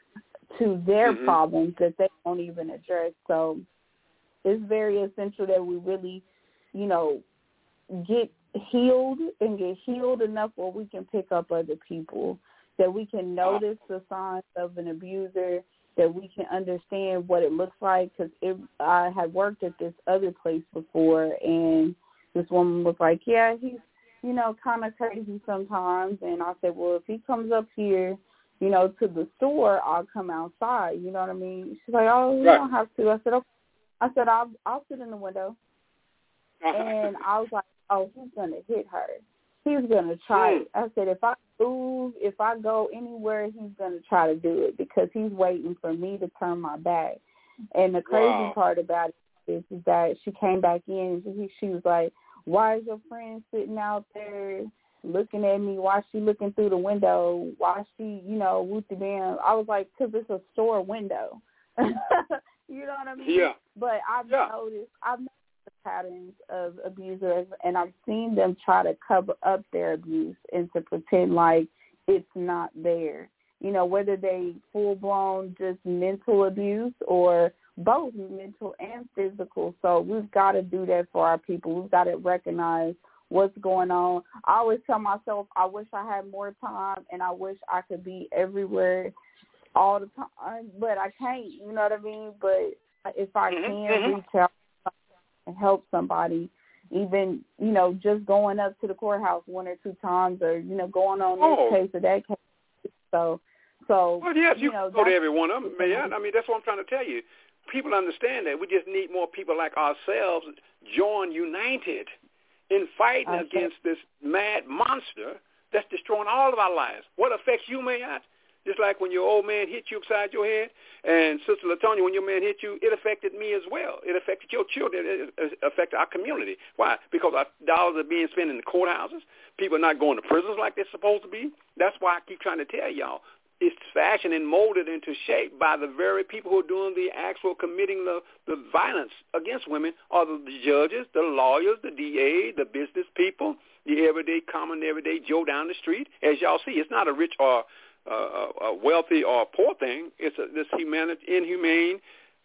to their mm-hmm. problems that they don't even address. So it's very essential that we really, you know, get healed and get healed enough where we can pick up other people that we can notice the signs of an abuser, that we can understand what it looks like. Because I had worked at this other place before, and this woman was like, yeah, he's, you know, kind of crazy sometimes. And I said, well, if he comes up here, you know, to the store, I'll come outside. You know what I mean? She's like, oh, you right. don't have to. I said, okay. I said, I'll, I'll sit in the window. And I was like, oh, he's going to hit her. He's going to try mm. it. I said, if I move, if I go anywhere, he's going to try to do it because he's waiting for me to turn my back. And the crazy wow. part about it is, is that she came back in and she, she was like, why is your friend sitting out there looking at me? Why is she looking through the window? Why is she, you know, whoop the damn? I was like, because it's a store window. You know what I mean? Yeah. But I've yeah. noticed, I've noticed the patterns of abusers, and I've seen them try to cover up their abuse and to pretend like it's not there. You know, whether they full-blown just mental abuse or both mental and physical. So we've got to do that for our people. We've got to recognize what's going on. I always tell myself I wish I had more time and I wish I could be everywhere all the time, but I can't, you know what I mean? But if I mm-hmm, can mm-hmm. reach out and help somebody, even, you know, just going up to the courthouse one or two times or, you know, going on oh. this case or that case. So, so well, yes, you, you know, can go to every one of them, man. I mean, that's what I'm trying to tell you. People understand that. We just need more people like ourselves join united in fighting okay. against this mad monster that's destroying all of our lives. What affects you, man? Just like when your old man hit you upside your head, and Sister LaTonya, when your man hit you, it affected me as well. It affected your children. It affected our community. Why? Because our dollars are being spent in the courthouses. People are not going to prisons like they're supposed to be. That's why I keep trying to tell y'all. It's fashioned and molded into shape by the very people who are doing the actual committing the, the violence against women are the, the judges, the lawyers, the D A, the business people, the everyday, common, everyday Joe down the street. As y'all see, it's not a rich or Uh, a wealthy or a poor thing. It's a, this humanity, inhumane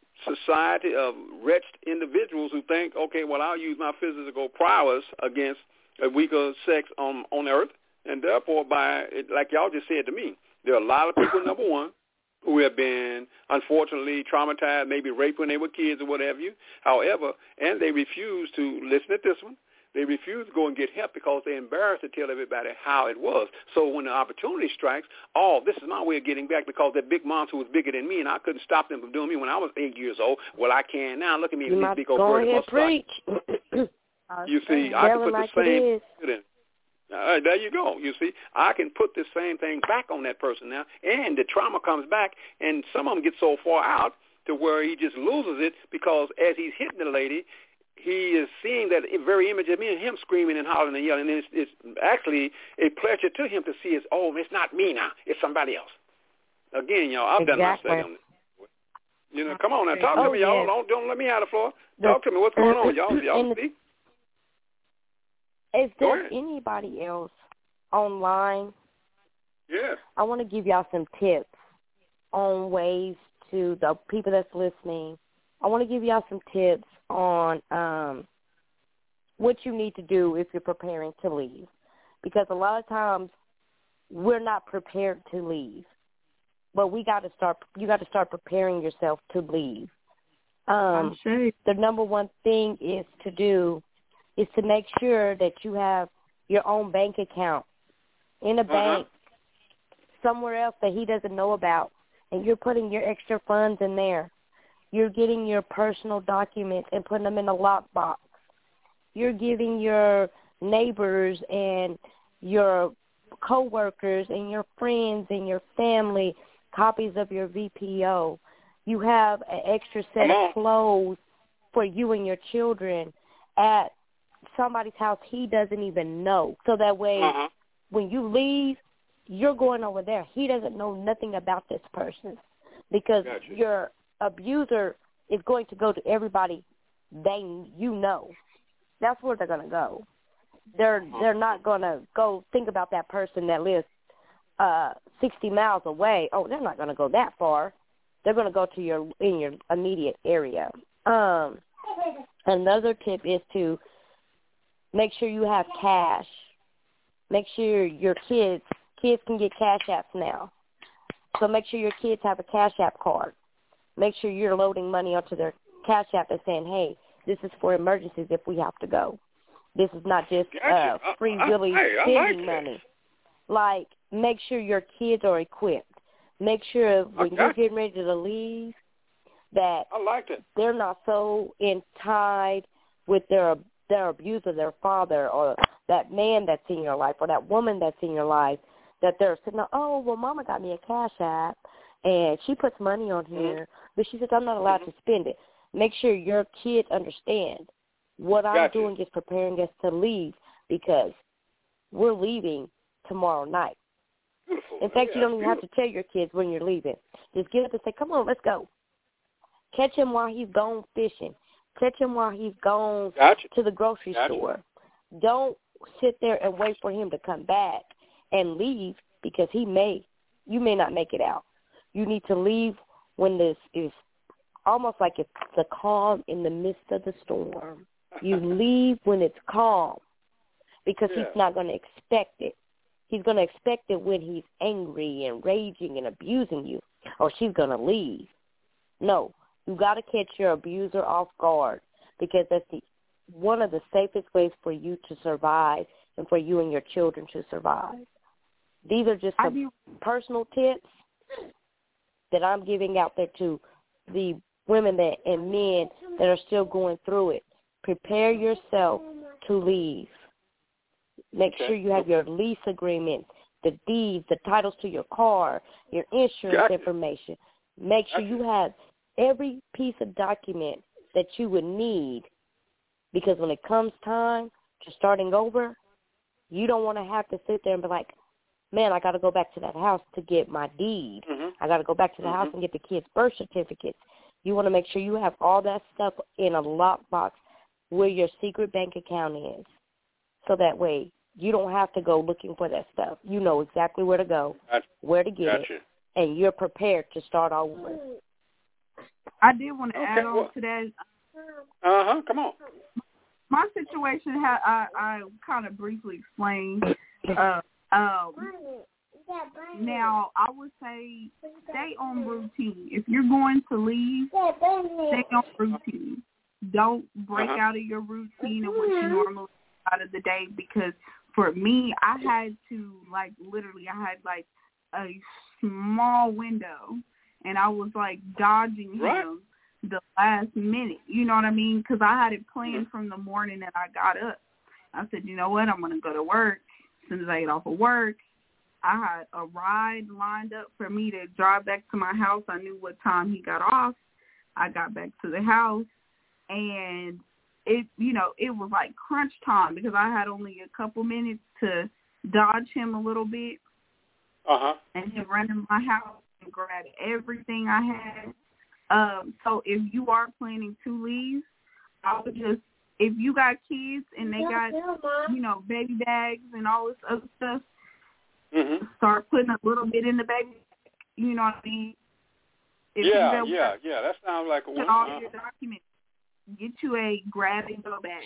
society of wretched individuals who think, okay, well, I'll use my physical prowess against a weaker sex on on earth, and therefore, by like y'all just said to me, there are a lot of people, number one, who have been unfortunately traumatized, maybe raped when they were kids or whatever you. However, and they refuse to listen at this one. They refuse to go and get help because they're embarrassed to tell everybody how it was. So when the opportunity strikes, oh, this is my way of getting back because that big monster was bigger than me and I couldn't stop them from doing me when I was eight years old. Well, I can now. Look at me. You This might big old go bird ahead mustache. preach. You see, I can put like the same it is. in. Uh, there you go. You see, I can put the same thing back on that person now, and the trauma comes back, and some of them get so far out to where he just loses it because as he's hitting the lady, he is seeing that very image of me and him screaming and hollering and yelling. And it's, it's actually a pleasure to him to see it's, oh, it's not me now. It's somebody else. Again, y'all, I've exactly. done my study on this. You know, come on now. Talk oh, to me, y'all. yes. Don't, don't let me out of the floor. The, Talk to me. What's going on, y'all? Y'all the, speak. Is there anybody else online? Yeah. I want to give y'all some tips on ways to the people that's listening. I want to give y'all some tips on um, what you need to do if you're preparing to leave. Because a lot of times we're not prepared to leave. But we got to start, you got to start preparing yourself to leave. Um, sure. The number one thing is to do is to make sure that you have your own bank account in a uh-huh. bank somewhere else that he doesn't know about, and you're putting your extra funds in there. You're getting your personal documents and putting them in a lockbox. You're giving your neighbors and your coworkers and your friends and your family copies of your V P O. You have an extra set of clothes for you and your children at somebody's house he doesn't even know. So that way, uh-huh. when you leave, you're going over there. He doesn't know nothing about this person because Gotcha. your abuser is going to go to everybody they you know. That's where they're going to go. They're they're not going to go think about that person that lives uh, sixty miles away. Oh, they're not going to go that far. They're going to go to your in your immediate area. Um, another tip is to make sure you have cash. Make sure your kids kids can get Cash Apps now. So make sure your kids have a Cash App card. Make sure you're loading money onto their Cash App and saying, hey, this is for emergencies if we have to go. This is not just uh, free willy spending money. Like, make sure your kids are equipped. Make sure when you're getting ready to leave that I liked it. they're not so tied with their their abuse of their father or that man that's in your life or that woman that's in your life that they're sitting there, oh, well, Mama got me a Cash App, and she puts money on here, mm-hmm. but she says I'm not allowed mm-hmm. to spend it. Make sure your kids understand what I'm gotcha. doing is preparing us to leave because we're leaving tomorrow night. Beautiful. In fact, yeah, you don't even beautiful. have to tell your kids when you're leaving. Just get up and say, come on, let's go. Catch him while he's gone fishing. Catch him while he's gone gotcha. to the grocery gotcha. store. Don't sit there and wait for him to come back and leave because he may, you may not make it out. You need to leave when this is almost like it's the calm in the midst of the storm. You leave when it's calm because yeah. he's not going to expect it. He's going to expect it when he's angry and raging and abusing you, or she's going to leave. No, you got to catch your abuser off guard because that's the one of the safest ways for you to survive and for you and your children to survive. These are just some personal tips that I'm giving out there to the women that, and men that are still going through it. Prepare yourself to leave. Make okay. sure you have your lease agreement, the deeds, the titles to your car, your insurance gotcha. information. Make sure gotcha. you have every piece of document that you would need because when it comes time to starting over, you don't want to have to sit there and be like, man, I got to go back to that house to get my deed. Mm-hmm. I got to go back to the mm-hmm. house and get the kids' birth certificates. You want to make sure you have all that stuff in a lockbox where your secret bank account is. So that way you don't have to go looking for that stuff. You know exactly where to go, gotcha. where to get gotcha. it, and you're prepared to start all over. I did want to okay, add on well, to that. Uh-huh, come on. My situation, ha- I, I kind of briefly explained. Uh, um, now, I would say stay on routine. If you're going to leave, stay on routine. Don't break uh-huh. out of your routine and what you normally do out of the day because for me, I had to, like, literally, I had, like, a small window, and I was, like, dodging right. him the last minute. You know what I mean? Because I had it planned from the morning that I got up. I said, you know what, I'm going to go to work. As soon as I get off of work, I had a ride lined up for me to drive back to my house. I knew what time he got off. I got back to the house, and it, you know, it was like crunch time because I had only a couple minutes to dodge him a little bit uh-huh. and then run in my house and grab everything I had. Um, so if you are planning to leave, I would just, if you got kids and they got, you know, baby bags and all this other stuff, mm-hmm. start putting a little bit in the baby bag. You know what I mean? If yeah, yeah, yeah. That sounds like a win. All uh-huh. your documents. Get you a grab and go bag.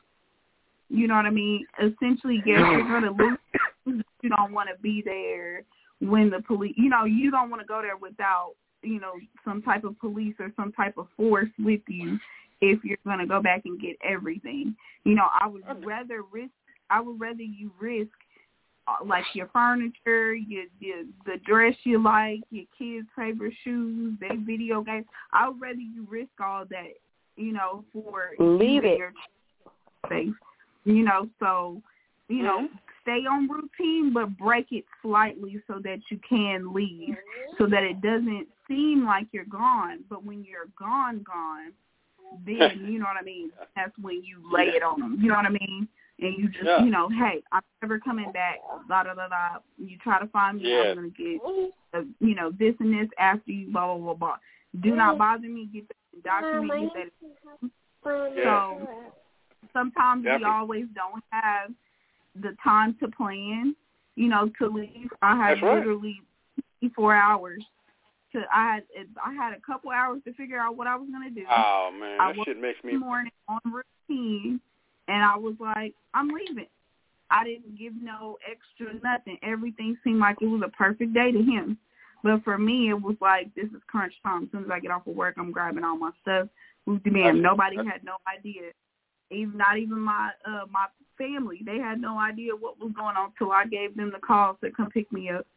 You know what I mean? Essentially, yes, you're going to lose. You don't want to be there when the police, you know, you don't want to go there without, you know, some type of police or some type of force with you if you're going to go back and get everything. You know, I would rather risk, I would rather you risk uh, like your furniture, your, your the dress you like, your kids' favorite shoes, their video games. I would rather you risk all that, you know, for leave it. Your space. You know, so, you know, mm-hmm. stay on routine, but break it slightly so that you can leave, so that it doesn't seem like you're gone. But when you're gone, gone, then, you know what I mean, that's when you lay it on them. You know what I mean? And you just, yeah. you know, hey, I'm never coming back, blah, blah, blah, blah. You try to find me, yeah. I'm going to get, uh, you know, this and this after you, blah, blah, blah, blah. Do not bother me, get that document, get that. Yeah. So sometimes Definitely. we always don't have the time to plan, you know, to leave. I had That's right. literally four hours. To, I had I had a couple hours to figure out what I was going to do. Oh, man, I that shit makes me... morning on routine, and I was like, I'm leaving. I didn't give no extra nothing. Everything seemed like it was a perfect day to him. But for me, it was like, this is crunch time. As soon as I get off of work, I'm grabbing all my stuff. Move to man. Nobody had no idea. Even not even my uh, my family. They had no idea what was going on until I gave them the call to come pick me up.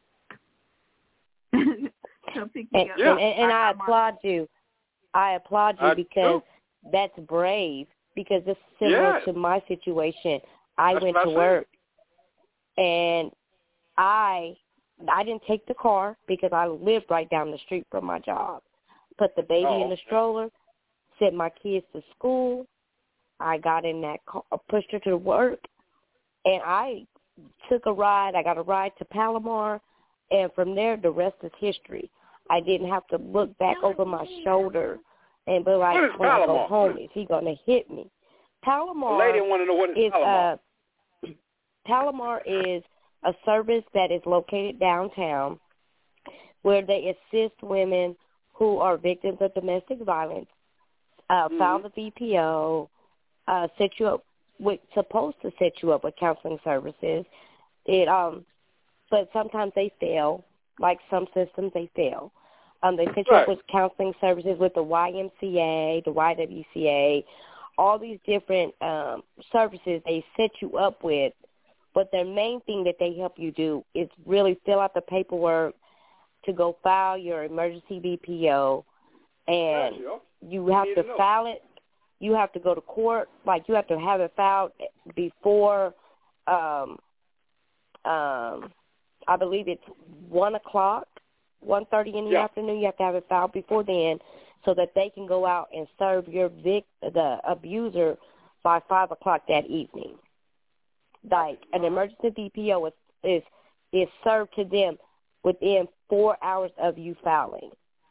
come pick me and, up. And, and, and I, I applaud my... you. I applaud you I because do. That's brave. Because it's similar yeah. to my situation. I That's went to work, and I I didn't take the car because I lived right down the street from my job. Put the baby oh, in the okay. stroller, sent my kids to school. I got in that car, pushed her to work, and I took a ride. I got a ride to Palomar, and from there, the rest is history. I didn't have to look back over my shoulder and be like, when Palomar? I go home, is he going to hit me? Palomar the lady want to know what is, is Palomar. Uh, Palomar is a service that is located downtown where they assist women who are victims of domestic violence, uh, mm-hmm. file the V P O, uh, set you up with, supposed to set you up with counseling services. It, um, but sometimes they fail. Like some systems, they fail. Um, they set you right. up with counseling services with the Y M C A, the Y W C A, all these different um, services they set you up with. But the main thing that they help you do is really fill out the paperwork to go file your emergency V P O, and you have to file it. You have to go to court. Like, you have to have it filed before, um, um, I believe it's one o'clock, one thirty in the yeah. afternoon. You have to have it filed before then so that they can go out and serve your vic, the abuser, by five o'clock that evening. Like, an emergency V P O is, is is served to them within four hours of you filing.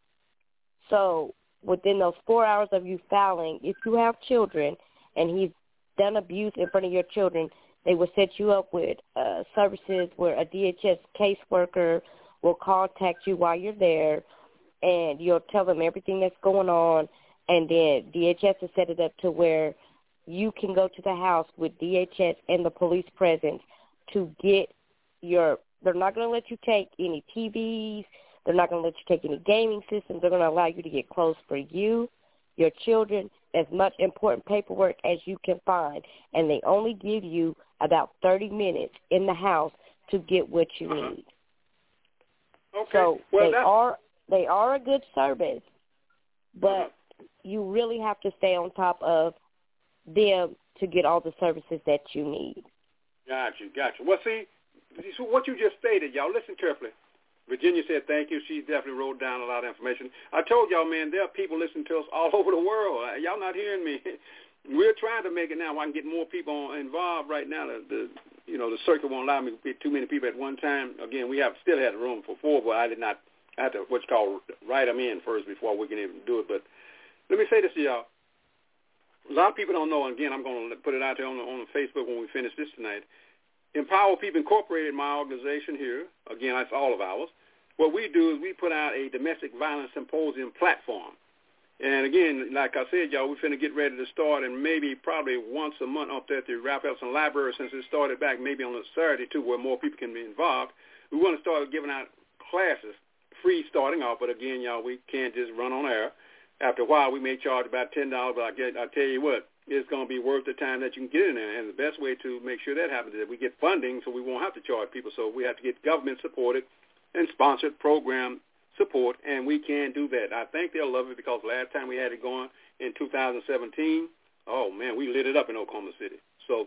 So within those four hours of you filing, if you have children and he's done abuse in front of your children, they will set you up with uh, services where a D H S caseworker will contact you while you're there, and you'll tell them everything that's going on, and then D H S will set it up to where you can go to the house with D H S and the police presence to get your – they're not going to let you take any T Vs. They're not going to let you take any gaming systems. They're going to allow you to get clothes for you, your children, as much important paperwork as you can find, and they only give you about thirty minutes in the house to get what you uh-huh. need. Okay. So well, they that's... are they are a good service, but uh-huh. you really have to stay on top of them to get all the services that you need. Gotcha, gotcha. Well, see, so what you just stated, y'all, listen carefully. Virginia said thank you. She definitely wrote down a lot of information. I told y'all, man, there are people listening to us all over the world. Y'all not hearing me. We're trying to make it now. I can get more people involved right now. The, the you know, the circuit won't allow me to get too many people at one time. Again, we have still had room for four, but I did not I had to what's called write them in first before we can even do it. But let me say this to y'all. A lot of people don't know, and again, I'm going to put it out there on, the, on Facebook when we finish this tonight. Empower People Incorporated, my organization here, again, that's all of ours. What we do is we put out a domestic violence symposium platform. And again, like I said, y'all, we're finna get ready to start, and maybe probably once a month up there at the Raphaelson Library, since it started back maybe on a Saturday too, where more people can be involved. We want to start giving out classes, free starting off, but again, y'all, we can't just run on air. After a while, we may charge about ten dollars, but I get, I tell you what, it's going to be worth the time that you can get in there. And the best way to make sure that happens is that we get funding so we won't have to charge people. So we have to get government-supported and sponsored program support, and we can do that. I think they'll love it because last time we had it going in two thousand seventeen, oh, man, we lit it up in Oklahoma City. So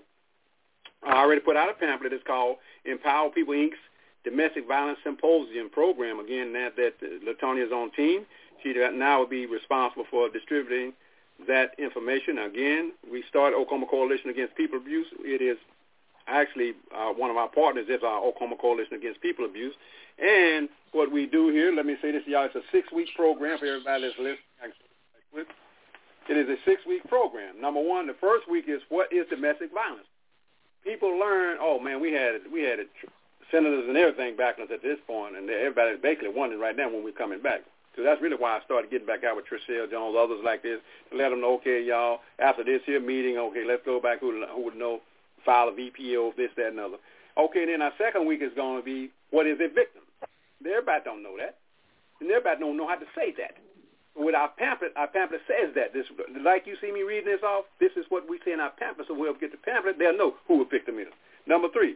I already put out a pamphlet. It's called Empower People, Incorporated's Domestic Violence Symposium Program. Again, that, that uh, LaTonia's on team. She now will be responsible for distributing that information. Again, we started Oklahoma Coalition Against People Abuse. It is actually uh, one of our partners is our Oklahoma Coalition Against People Abuse. And what we do here, let me say this to y'all, it's a six-week program for everybody that's listening. It is a six-week program. Number one, the first week is what is domestic violence. People learn, oh, man, we had we had senators and everything backing us at this point, and everybody's basically wondering right now when we're coming back. So that's really why I started getting back out with Trishelle Jones, others like this, to let them know, okay, y'all, after this here meeting, okay, let's go back. Who, who would know file a V P O, this, that, and other. Okay, then our second week is going to be, what is a victim? Everybody don't know that. And everybody don't know how to say that. With our pamphlet, our pamphlet says that. This, like you see me reading this off, this is what we say in our pamphlet, so whoever gets the pamphlet, they'll know who a victim is. Number three,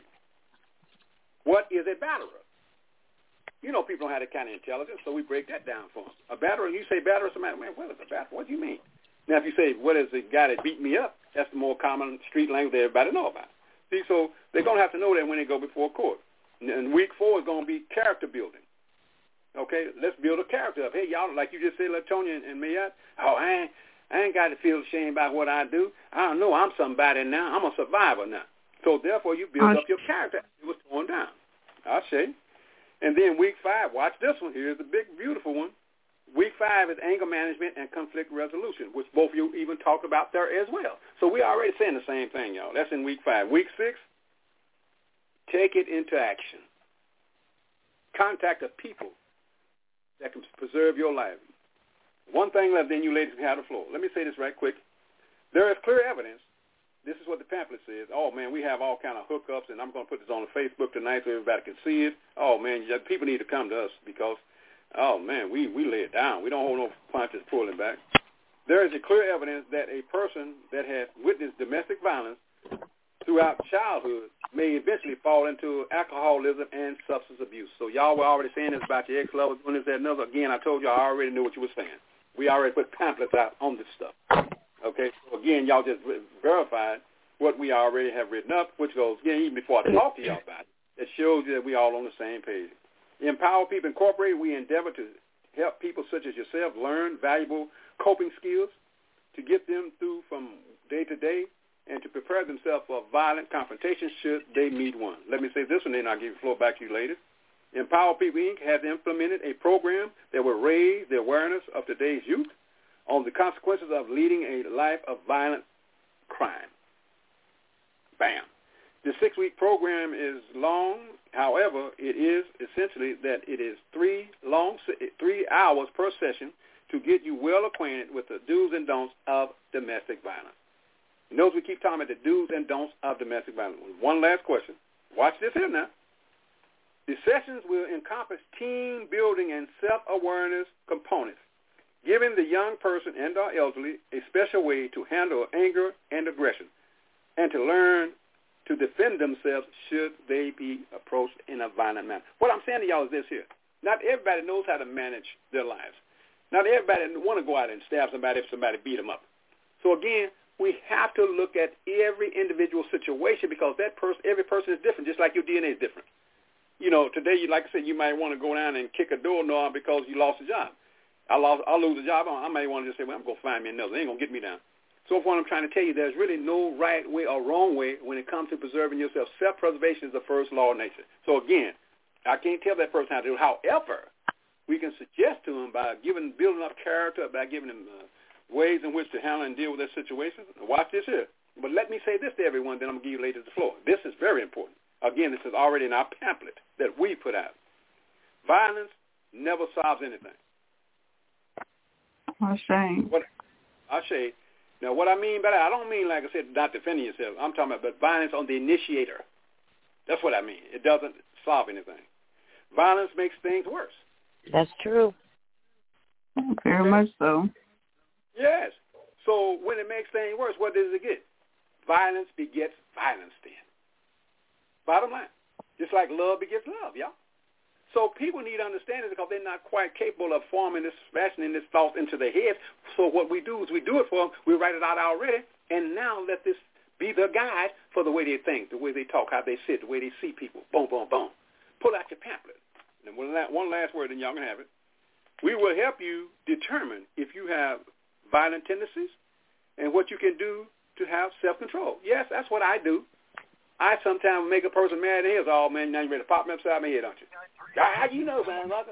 what is a batterer? You know people don't have that kind of intelligence, so we break that down for them. A batterer, you say batterer, somebody, man, what is a batterer? What do you mean? Now, if you say, what is the guy that beat me up, that's the more common street language that everybody know about. See, so they're going to have to know that when they go before court. And week four is going to be character building. Okay, let's build a character up. Hey, y'all, like you just said, Latonia and, and Mayat, oh, I ain't, I ain't got to feel ashamed about what I do. I don't know. I'm somebody now. I'm a survivor now. So, therefore, you build up your character. It was torn down. I'll say. And then week five, watch this one. Here's the big, beautiful one. Week five is anger management and conflict resolution, which both of you even talked about there as well. So we're already saying the same thing, y'all. That's in week five. Week six, take it into action. Contact the people that can preserve your life. One thing left, then you ladies can have the floor. Let me say this right quick. There is clear evidence. This is what the pamphlet says. Oh, man, we have all kind of hookups, and I'm going to put this on Facebook tonight so everybody can see it. Oh, man, people need to come to us because, oh, man, we, we lay it down. We don't hold no punches pulling back. There is a clear evidence that a person that has witnessed domestic violence throughout childhood may eventually fall into alcoholism and substance abuse. So y'all were already saying this about your ex-lovers, doing this, that, and another. Again, I told you I already knew what you were saying. We already put pamphlets out on this stuff. Okay? So, again, y'all just verified what we already have written up, which goes, again, even before I talk to y'all about it, it shows you that we all on the same page. Empower People Incorporated, we endeavor to help people such as yourself learn valuable coping skills to get them through from day to day and to prepare themselves for violent confrontation should they meet one. Let me say this one, then I'll give the floor back to you ladies. Empower People, Incorporated has implemented a program that will raise the awareness of today's youth on the consequences of leading a life of violent crime. Bam. The six-week program is long. However, it is essentially that it is three long, three hours per session to get you well acquainted with the do's and don'ts of domestic violence. Notice we keep talking about the do's and don'ts of domestic violence. One last question. Watch this here now. The sessions will encompass team building and self-awareness components, giving the young person and our elderly a special way to handle anger and aggression and to learn to defend themselves should they be approached in a violent manner. What I'm saying to y'all is this here. Not everybody knows how to manage their lives. Not everybody want to go out and stab somebody if somebody beat them up. So, again, we have to look at every individual situation because that person, every person is different, just like your D N A is different. You know, today, you like I said, you might want to go down and kick a doorknob because you lost a job. I lost, I'll lose a job. I might want to just say, well, I'm going to find me another. They ain't going to get me down. So what I'm trying to tell you, there's really no right way or wrong way when it comes to preserving yourself. Self-preservation is the first law of nature. So, again, I can't tell that person how to do it. However, we can suggest to them by giving, building up character, by giving them uh, ways in which to handle and deal with their situations. Watch this here. But let me say this to everyone, then I'm going to give you ladies the floor. This is very important. Again, this is already in our pamphlet that we put out. Violence never solves anything. A shame. What, I say, now what I mean by that, I don't mean, like I said, not defending yourself. I'm talking about but violence on the initiator. That's what I mean. It doesn't solve anything. Violence makes things worse. That's true. Very okay. much so. Yes. So when it makes things worse, what does it get? Violence begets violence then. Bottom line. Just like love begets love, y'all. So people need to understand it because they're not quite capable of forming this, fashioning this thought into their heads. So what we do is we do it for them. We write it out already, and now let this be the guide for the way they think, the way they talk, how they sit, the way they see people. Boom, boom, boom. Pull out your pamphlet. And one last word, and y'all can have it. We will help you determine if you have violent tendencies and what you can do to have self-control. Yes, that's what I do. I sometimes make a person mad at his, oh, man, now you're ready to pop me upside my head, aren't you? How you know, man, mother?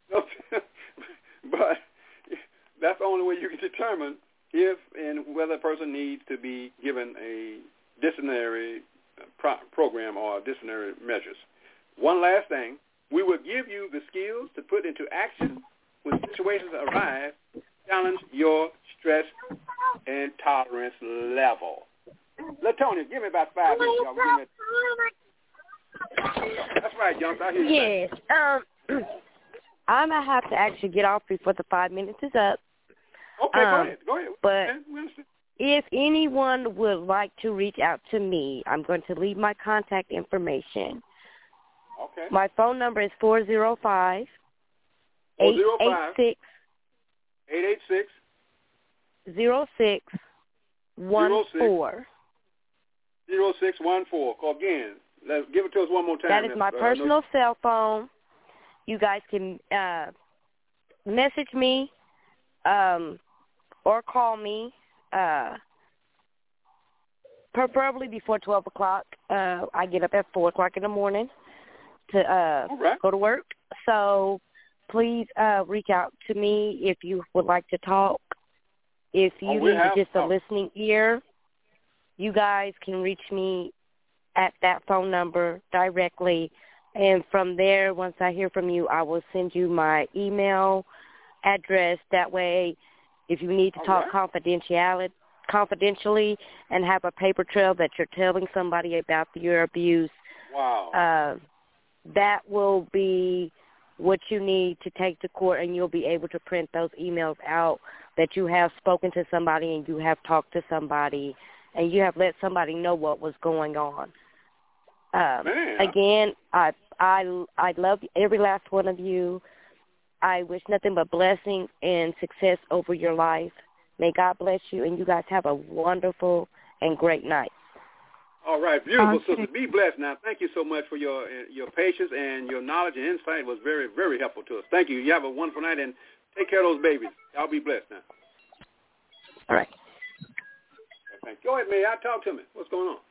But that's the only way you can determine if and whether a person needs to be given a disciplinary pro- program or disciplinary measures. One last thing, we will give you the skills to put into action when situations arise, challenge your stress and tolerance level. Latonia, give me about five minutes, y'all. Give me That's right, Jones. I hear you. Yes. Um, I'm going to have to actually get off before the five minutes is up. Okay, um, go ahead. Go ahead. But if anyone would like to reach out to me, I'm going to leave my contact information. Okay. My phone number is four zero five, eight eight six, eight eight six, zero six one four. zero six one four. Again, let's give it to us one more time. That is my uh, personal no. cell phone. You guys can uh, message me um, or call me, uh, preferably before twelve o'clock. Uh, I get up at four o'clock in the morning to uh, right. go to work. So please uh, reach out to me if you would like to talk. If you oh, need just a listening ear, you guys can reach me at that phone number directly. And from there, once I hear from you, I will send you my email address. That way, if you need to All talk right. confidentiality, confidentially and have a paper trail that you're telling somebody about your abuse, wow. uh, that will be what you need to take to court, and you'll be able to print those emails out that you have spoken to somebody and you have talked to somebody and you have let somebody know what was going on. Um, again, I I I love every last one of you. I wish nothing but blessings and success over your life. May God bless you, and you guys have a wonderful and great night. All right, beautiful, Okay. sister. Be blessed now. Thank you so much for your your patience and your knowledge and insight. It was very, very helpful to us. Thank you. You have a wonderful night, and take care of those babies. Y'all be blessed now. All right. Thank you. Go ahead, May. I talk to me. What's going on?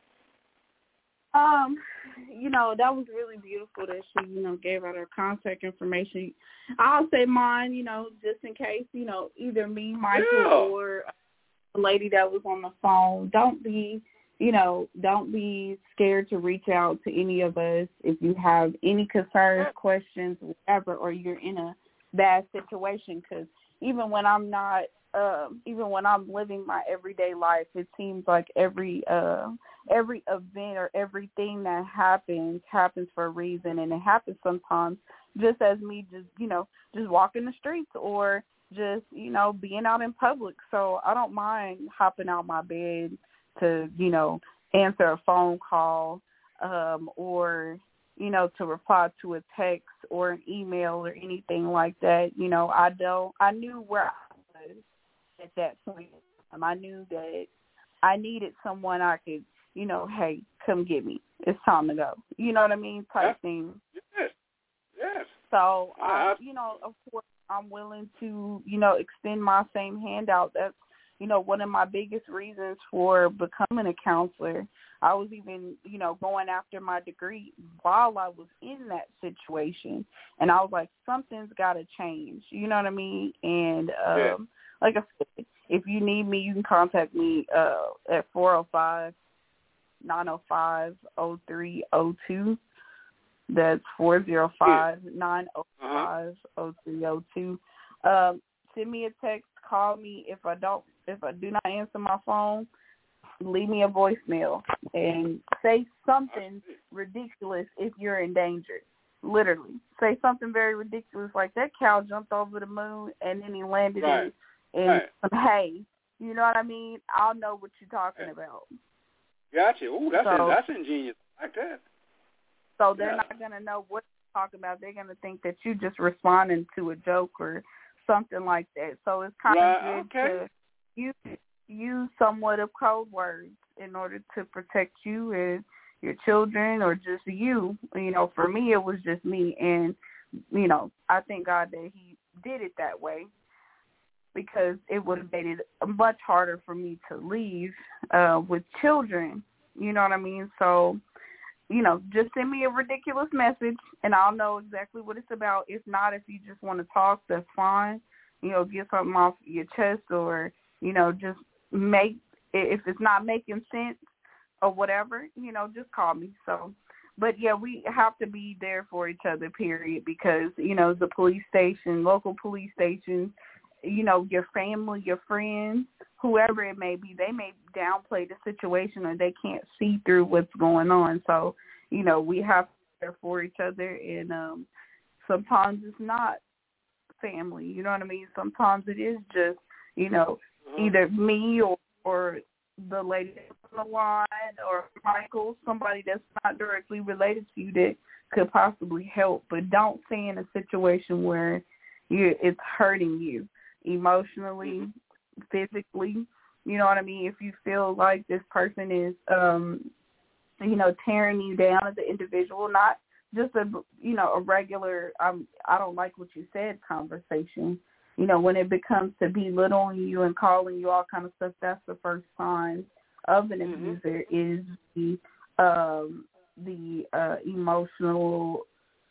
Um, you know, that was really beautiful that she, you know, gave out her contact information. I'll say mine, you know, just in case, you know, either me, Michael, Yeah. or the lady that was on the phone. Don't be, you know, don't be scared to reach out to any of us if you have any concerns, questions, whatever, or you're in a bad situation. Because even when I'm not, um, even when I'm living my everyday life, it seems like every uh, every event or everything that happens happens for a reason, and it happens sometimes just as me just, you know, just walking the streets or just, you know, being out in public. So I don't mind hopping out my bed to, you know, answer a phone call um, or, you know, to reply to a text or an email or anything like that. You know, I don't, I knew where I was at that point. Um, I knew that I needed someone I could, you know, hey, come get me. It's time to go. You know what I mean? Type Yeah. thing. Yes. Yes. So, Uh, um, you know, of course, I'm willing to, you know, extend my same hand out. That's, you know, one of my biggest reasons for becoming a counselor. I was even, you know, going after my degree while I was in that situation. And I was like, something's got to change. You know what I mean? And um, yeah. like I said, if you need me, you can contact me uh, at four oh five, nine oh five, oh three oh two. That's four oh five, nine oh five, oh three oh two. Um, send me a text, call me. If I don't, if I do not answer my phone, leave me a voicemail and say something ridiculous if you're in danger. Literally. Say something very ridiculous like that cow jumped over the moon and then he landed right. in, in right. some hay. You know what I mean? I'll know what you're talking okay. about. Gotcha. Ooh, that's, so, that's ingenious. I like that. So they're yeah. not going to know what to talk about. They're going to think that you just responding to a joke or something like that. So it's kind right. of good okay. to use, use somewhat of code words in order to protect you and your children or just you. You know, for me, it was just me. And, you know, I thank God that he did it that way because it would have made it much harder for me to leave uh, with children. You know what I mean? So, you know, just send me a ridiculous message, and I'll know exactly what it's about. If not, if you just want to talk, that's fine. You know, get something off your chest or, you know, just make, if it's not making sense or whatever, you know, just call me. So, but, yeah, we have to be there for each other, period, because, you know, the police station, local police stations, you know, your family, your friends, whoever it may be, they may downplay the situation or they can't see through what's going on. So, you know, we have to be there for each other, and um, sometimes it's not family, you know what I mean? Sometimes it is just, you know, either me or, or the lady on the line or Michael, somebody that's not directly related to you that could possibly help. But don't stay in a situation where you it's hurting you emotionally, physically, you know what I mean? If you feel like this person is, um, you know, tearing you down as an individual, not just a, you know, a regular, um, I don't like what you said conversation. You know, when it becomes to belittling you and calling you all kind of stuff, that's the first sign of an mm-hmm. abuser is the um, the uh, emotional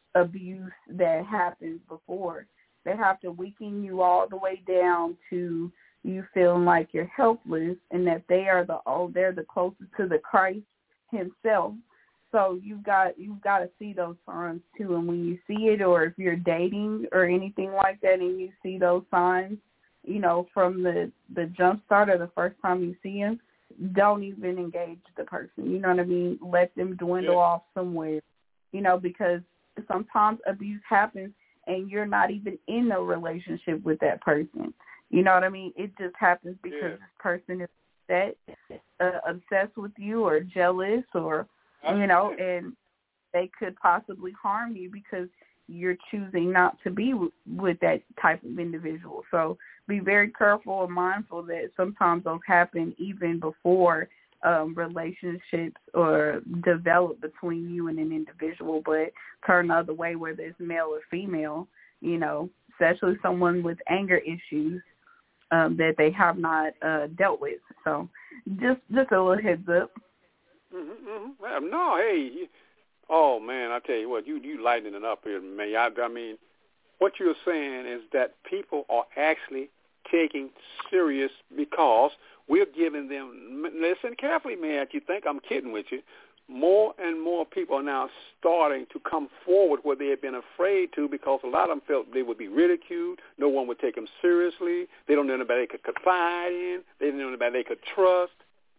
abuse that happens before. They have to weaken you all the way down to you feeling like you're helpless and that they are the oh they're the closest to the Christ himself. So you've got you've got to see those signs too. And when you see it, or if you're dating or anything like that, and you see those signs, you know, from the the jump start or the first time you see them, don't even engage the person. You know what I mean? Let them dwindle yeah. off somewhere. You know, because sometimes abuse happens and you're not even in a relationship with that person. You know what I mean? It just happens because yeah. this person is upset, uh, obsessed with you or jealous or, you know, and they could possibly harm you because you're choosing not to be w- with that type of individual. So be very careful and mindful that sometimes those happen even before um, relationships or develop between you and an individual, but turn the other way, whether it's male or female, you know, especially someone with anger issues um, that they have not uh, dealt with. So just just a little heads up. Mm-hmm, mm-hmm. Well, no, hey, you, oh man, I tell you what, you you lightening it up here, man. I, I mean, what you're saying is that people are actually taking serious because we're giving them. Listen carefully, man. You think I'm kidding with you? More and more people are now starting to come forward where they had been afraid to because a lot of them felt they would be ridiculed. No one would take them seriously. They don't know anybody they could confide in. They didn't know anybody they could trust.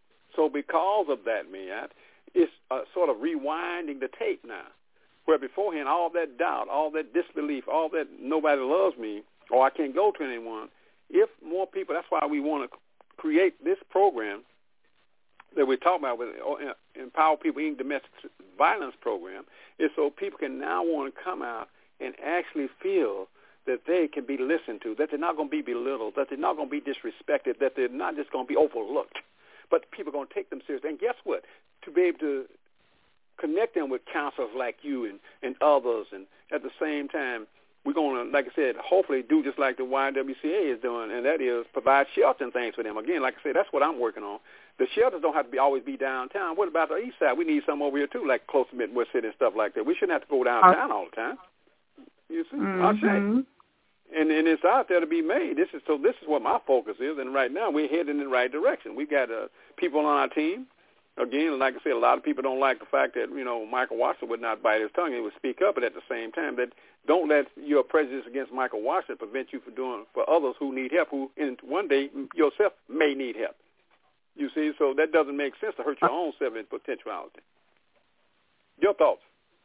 So because of that, man, it's uh, sort of rewinding the tape now, where beforehand all that doubt, all that disbelief, all that nobody loves me or I can't go to anyone, if more people, that's why we want to create this program that we're talking about with Empower People in Domestic Violence program, is so people can now want to come out and actually feel that they can be listened to, that they're not going to be belittled, that they're not going to be disrespected, that they're not just going to be overlooked. But people are going to take them seriously. And guess what? To be able to connect them with counselors like you and, and others, and at the same time, we're going to, like I said, hopefully do just like the Y W C A is doing, and that is provide shelter and things for them. Again, like I said, that's what I'm working on. The shelters don't have to be always be downtown. What about the east side? We need some over here, too, like close to Midwest City and stuff like that. We shouldn't have to go downtown all the time. You see? Mm-hmm. I'll say. And, and it's out there to be made. This is so. This is what my focus is, and right now we're heading in the right direction. We've got uh, people on our team. Again, like I said, a lot of people don't like the fact that, you know, Michael Washington would not bite his tongue. He would speak up, but at the same time, that don't let your prejudice against Michael Washington prevent you from doing for others who need help, who in one day yourself may need help. You see, so that doesn't make sense to hurt your own self and potentiality. Your thoughts?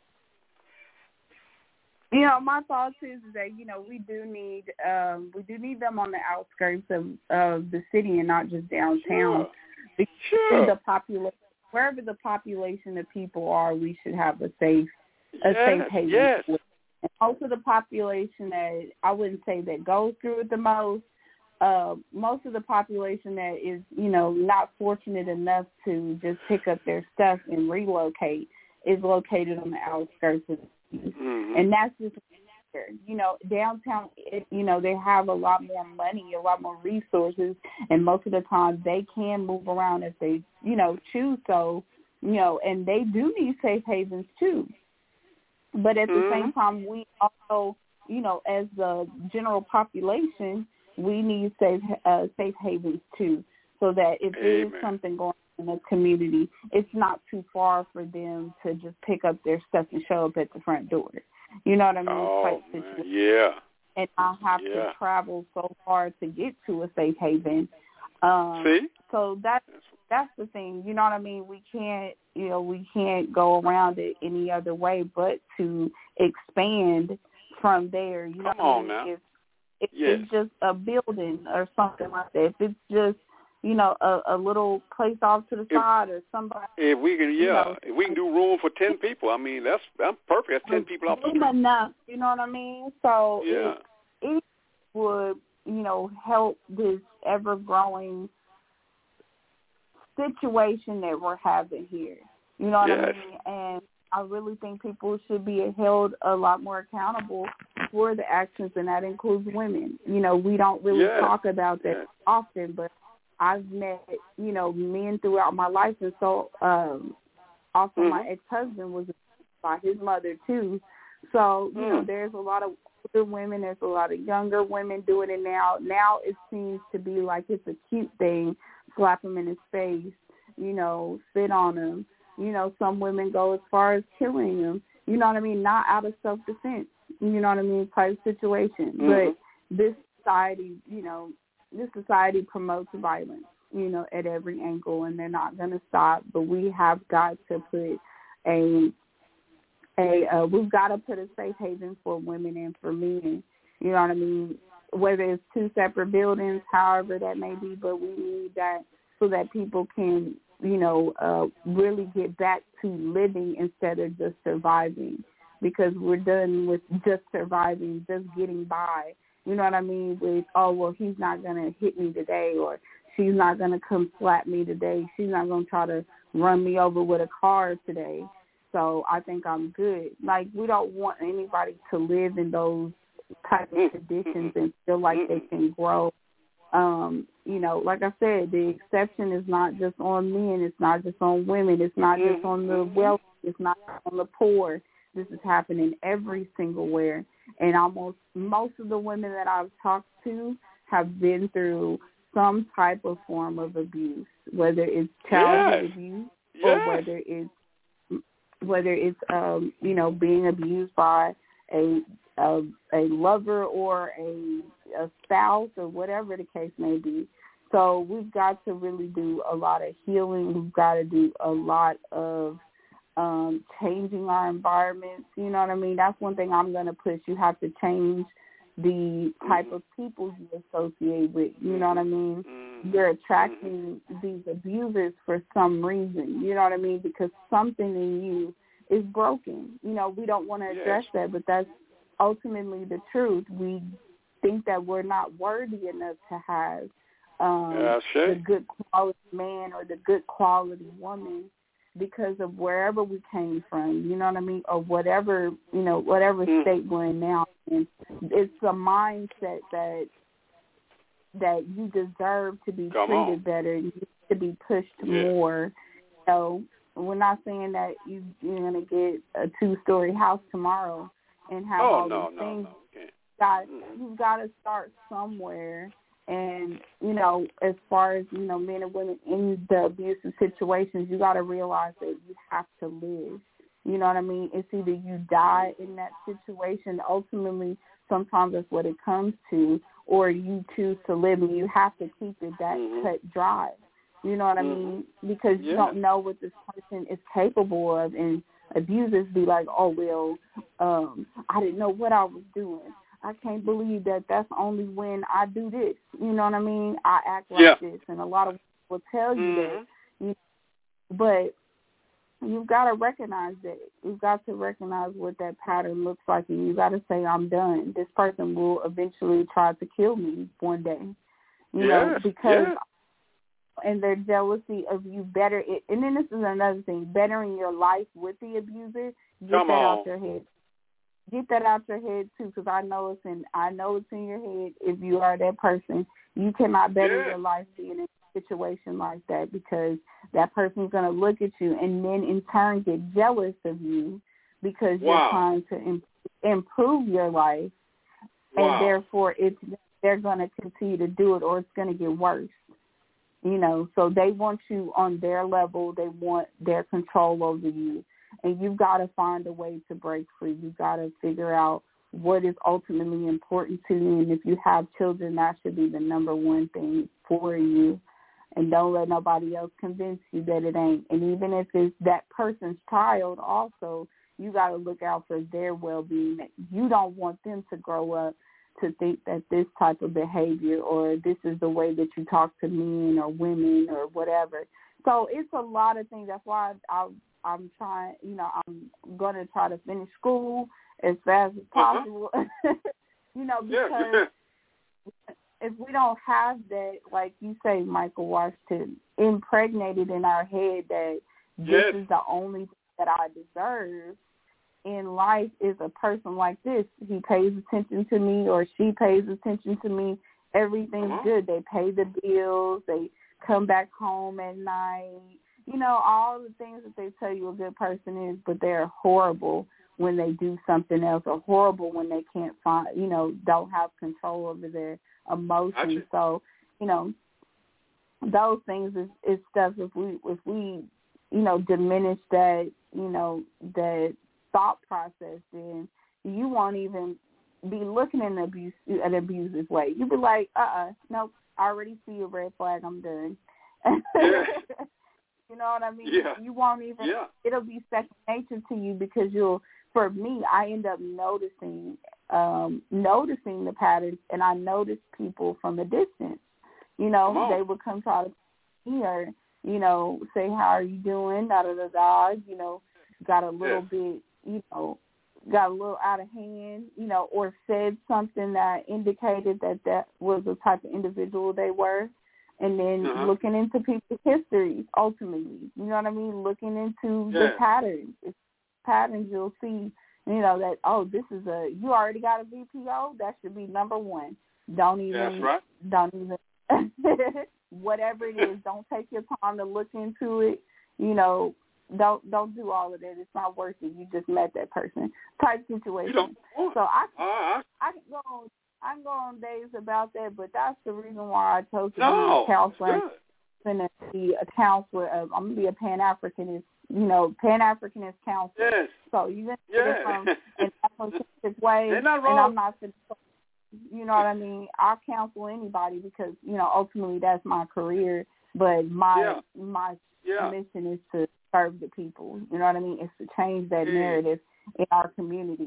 You know, my thoughts is that, you know, we do need um, we do need them on the outskirts of, of the city and not just downtown. Sure. Because Sure. the population, wherever the population of people are, we should have a safe a yes, safe haven. Yes. And most of the population that I wouldn't say that goes through it the most, uh, most of the population that is, you know, not fortunate enough to just pick up their stuff and relocate is located on the outskirts of the city. Mm-hmm. And that's just, you know, downtown, it, you know, they have a lot more money, a lot more resources, and most of the time they can move around if they, you know, choose so, you know, and they do need safe havens too. But at the mm-hmm. same time, we also, you know, as the general population, we need safe uh, safe havens too, so that if there is something going on in the community, it's not too far for them to just pick up their stuff and show up at the front door. You know what I mean? Oh, type man. situation. Yeah. and not have yeah. to travel so far to get to a safe haven. Um, See? So that's, that's the thing. You know what I mean? We can't, you know, we can't go around it any other way but to expand from there. You know Come what I on mean? now. If, if yes. it's just a building or something like that, if it's just, you know, a, a little place off to the if, side or somebody. If we can, yeah, you know, if we can do room for ten people, I mean, that's that's perfect. That's ten people off the street. Enough, you know what I mean? So yeah. it, it would, you know, help this ever-growing situation that we're having here. You know what yes. I mean? And I really think people should be held a lot more accountable for the actions, and that includes women. You know, we don't really yes. talk about that yes. often, but I've met, you know, men throughout my life, and so um, also mm-hmm. my ex-husband was by his mother too. So, you mm. know, there's a lot of older women, there's a lot of younger women doing it now. Now it seems to be like it's a cute thing, slap him in his face, you know, spit on him. You know, some women go as far as killing him, you know what I mean, not out of self-defense, you know what I mean, type situation. Mm-hmm. But this society, you know, this society promotes violence, you know, at every angle, and they're not going to stop. But we have got to put a, a uh, we've got to put a safe haven for women and for men, you know what I mean, whether it's two separate buildings, however that may be, but we need that so that people can, you know, uh, really get back to living instead of just surviving, because we're done with just surviving, just getting by. You know what I mean? With, oh, well, he's not going to hit me today, or she's not going to come slap me today. She's not going to try to run me over with a car today. So I think I'm good. Like, we don't want anybody to live in those type of conditions and feel like they can grow. Um, you know, like I said, the exception is not just on men. It's not just on women. It's not just on the wealthy. It's not on the poor. This is happening every single where. And almost most of the women that I've talked to have been through some type of form of abuse, whether it's childhood yes. abuse yes. or whether it's whether it's um, you know, being abused by a a, a lover or a, a spouse or whatever the case may be. So we've got to really do a lot of healing. We've got to do a lot of um, changing our environments. You know what I mean? That's one thing I'm going to push. You have to change the type of people you associate with. You know what I mean? You're attracting these abusers for some reason. You know what I mean? Because something in you is broken. You know, we don't want to address yes. that, but that's ultimately the truth. We think that we're not worthy enough to have um, yeah, the good quality man or the good quality woman because of wherever we came from, you know what I mean, or whatever, you know, whatever mm. state we're in now. And it's a mindset that that you deserve to be Come treated on. better, you need to be pushed yeah. more. So we're not saying that you, you're going to get a two-story house tomorrow and have oh, all no, these no, things. no. Got, you've got to start somewhere. And, you know, as far as, you know, men and women in the abusive situations, you got to realize that you have to live. You know what I mean? It's either you die in that situation, ultimately sometimes that's what it comes to, or you choose to live and you have to keep it that mm-hmm. cut dry. You know what mm-hmm. I mean? Because yeah. you don't know what this person is capable of, and abusers be like, oh, well, um, I didn't know what I was doing. I can't believe that that's only when I do this. You know what I mean? I act like yeah. this. And a lot of people will tell you mm-hmm. that. You know, but you've got to recognize that. You've got to recognize what that pattern looks like. And you got to say, I'm done. This person will eventually try to kill me one day. You yes. know, because, yes. and their jealousy of you better. It, and then this is another thing, bettering your life with the abuser. Get Come that on. out your head. Get that out your head too, because I know it's in. I know it's in your head. If you are that person, you cannot better yeah. your life being in a situation like that, because that person's going to look at you and then in turn get jealous of you because wow. you're trying to im- improve your life, wow. and therefore it's they're going to continue to do it, or it's going to get worse. You know, so they want you on their level. They want their control over you. And you've got to find a way to break free. You've got to figure out what is ultimately important to you. And if you have children, that should be the number one thing for you. And don't let nobody else convince you that it ain't. And even if it's that person's child also, you got to look out for their well-being. You don't want them to grow up to think that this type of behavior or this is the way that you talk to men or women or whatever. So it's a lot of things. That's why I, I'm trying, you know, I'm going to try to finish school as fast as possible, uh-huh. you know, because yeah. if we don't have that, like you say, Michael Washington, impregnated in our head that this yes. is the only thing that I deserve in life is a person like this. He pays attention to me or she pays attention to me. Everything's uh-huh. good. They pay the bills. They come back home at night. You know, all the things that they tell you a good person is, but they're horrible when they do something else, or horrible when they can't find, you know, don't have control over their emotions. So, you know, those things is, is stuff if we, if we, you know, diminish that, you know, that thought process, then you won't even be looking in an abuse, an abusive way. You'll be like, uh-uh, nope, I already see a red flag, I'm done. Yeah. You know what I mean? Yeah. You won't even, yeah. it'll be second nature to you because you'll, for me, I end up noticing, um, noticing the patterns, and I notice people from a distance. You know, they would come try to me or, you know, say, how are you doing, da-da-da-da, you know, got a little yeah. bit, you know, got a little out of hand, you know, or said something that indicated that that was the type of individual they were. And then uh-huh. looking into people's histories, ultimately, you know what I mean? Looking into yeah. the patterns. It's patterns you'll see, you know, that, oh, this is a, you already got a V P O, that should be number one. Don't even, That's right. don't even, whatever it is, don't take your time to look into it, you know, don't don't do all of that. It's not worth it. You just met that person type situation. So I, uh, I can go on, I can go on days about that, but that's the reason why I chose to no, be a counselor and be a counselor. Of, I'm gonna be a Pan Africanist, you know, Pan Africanist counselor. Yes. So you can yeah. get it from an Afrocentric way, and I'm not, you know what I mean. I'll counsel anybody because you know ultimately that's my career, but my yeah. my yeah. mission is to serve the people. You know what I mean? It's to change that mm. narrative in our community.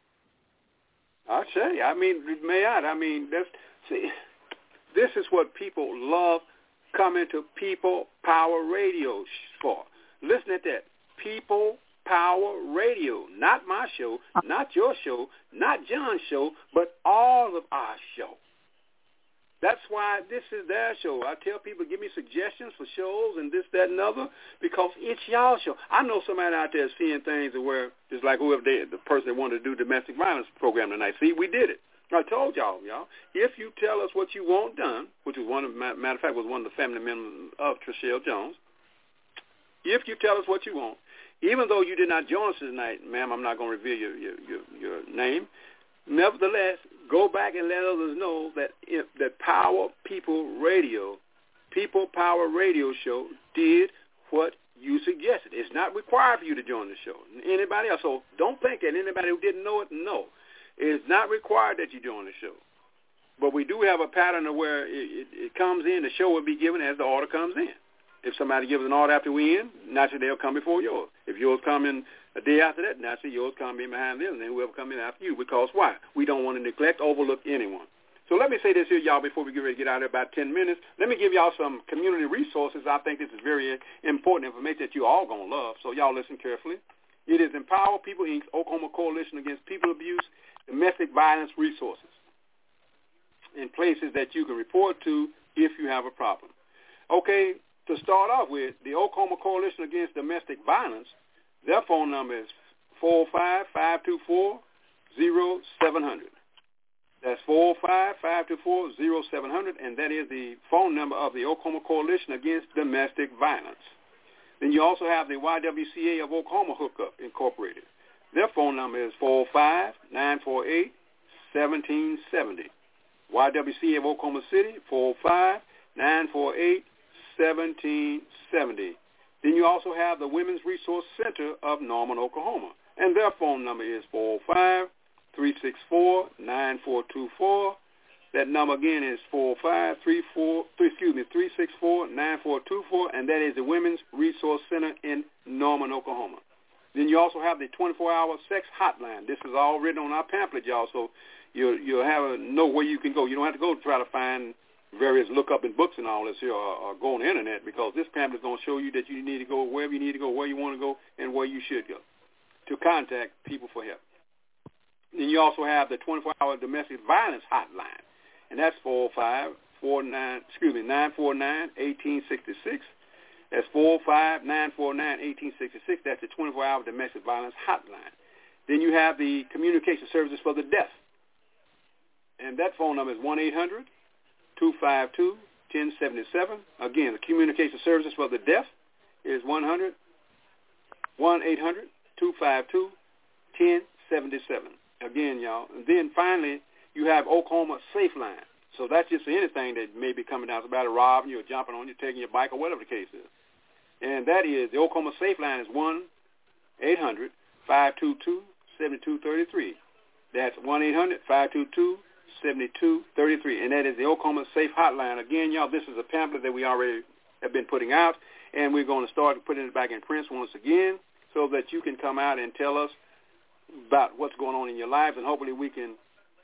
I say, I mean, may I? I mean, that's, see, this is what people love coming to People Power Radio for. Listen at that. People Power Radio. Not my show, not your show, not John's show, but all of our show. That's why this is their show. I tell people, give me suggestions for shows and this, that, and other, because it's y'all show. I know somebody out there seeing things where it's like whoever they, the person that wanted to do domestic violence program tonight. See, we did it. I told y'all, y'all, if you tell us what you want done, which was one of, matter of fact, was one of the family members of Trishelle Jones, if you tell us what you want, even though you did not join us tonight, ma'am, I'm not going to reveal your, your, your, your name, nevertheless, go back and let others know that if that Power People Radio, People Power Radio show did what you suggested. It's not required for you to join the show. Anybody else? So don't think that anybody who didn't know it, no. It's not required that you join the show. But we do have a pattern of where it, it, it comes in, the show will be given as the order comes in. If somebody gives an order after we end, naturally they'll come before yours. If yours come in a day after that, naturally yours come in behind them, and then whoever come in after you. Because why? We don't want to neglect, overlook anyone. So let me say this here, y'all, before we get ready to get out of here about ten minutes. Let me give y'all some community resources. I think this is very important information that you all going to love, so y'all listen carefully. It is Empower People, Incorporated, Oklahoma Coalition Against People Abuse, Domestic Violence Resources, in places that you can report to if you have a problem. Okay, to start off with, the Oklahoma Coalition Against Domestic Violence, their phone number is four oh five, five two four, oh seven hundred. That's four oh five, five two four, oh seven hundred, and that is the phone number of the Oklahoma Coalition Against Domestic Violence. Then you also have the Y W C A of Oklahoma Hookup Incorporated. Their phone number is four oh five, nine four eight, one seven seven oh. Y W C A of Oklahoma City, four oh five, nine four eight, one seven seven oh. Then you also have the Women's Resource Center of Norman, Oklahoma, and their phone number is four oh five, three six four, nine four two four. That number again is four five three four, three, excuse me, three six four, nine four two four, and that is the Women's Resource Center in Norman, Oklahoma. Then you also have the twenty-four hour sex hotline. This is all written on our pamphlet, y'all, so you'll, you'll have a, know where you can go. You don't have to go to try to find various look-up in books and all this here or, or go on the Internet, because this pamphlet is going to show you that you need to go wherever you need to go, where you want to go, and where you should go to contact people for help. Then you also have the twenty-four hour domestic violence hotline. And that's four oh five, four nine, excuse me, nine four nine, one eight six six. That's four oh five, nine four nine, one eight six six. That's the twenty-four hour domestic violence hotline. Then you have the communication services for the deaf. And that phone number is one eight hundred, two five two, one oh seven seven. Again, the communication services for the deaf is one eight hundred, two five two, one oh seven seven. Again, y'all. And then finally, you have Oklahoma Safe Line. So that's just anything that may be coming down. It's about a robbing you or jumping on you, taking your bike or whatever the case is. And that is, the Oklahoma Safe Line is one eight hundred, five two two, seven two three three. That's one eight hundred, five two two, seven two three three. And that is the Oklahoma Safe Hotline. Again, y'all, this is a pamphlet that we already have been putting out, and we're going to start putting it back in print once again so that you can come out and tell us about what's going on in your lives, and hopefully we can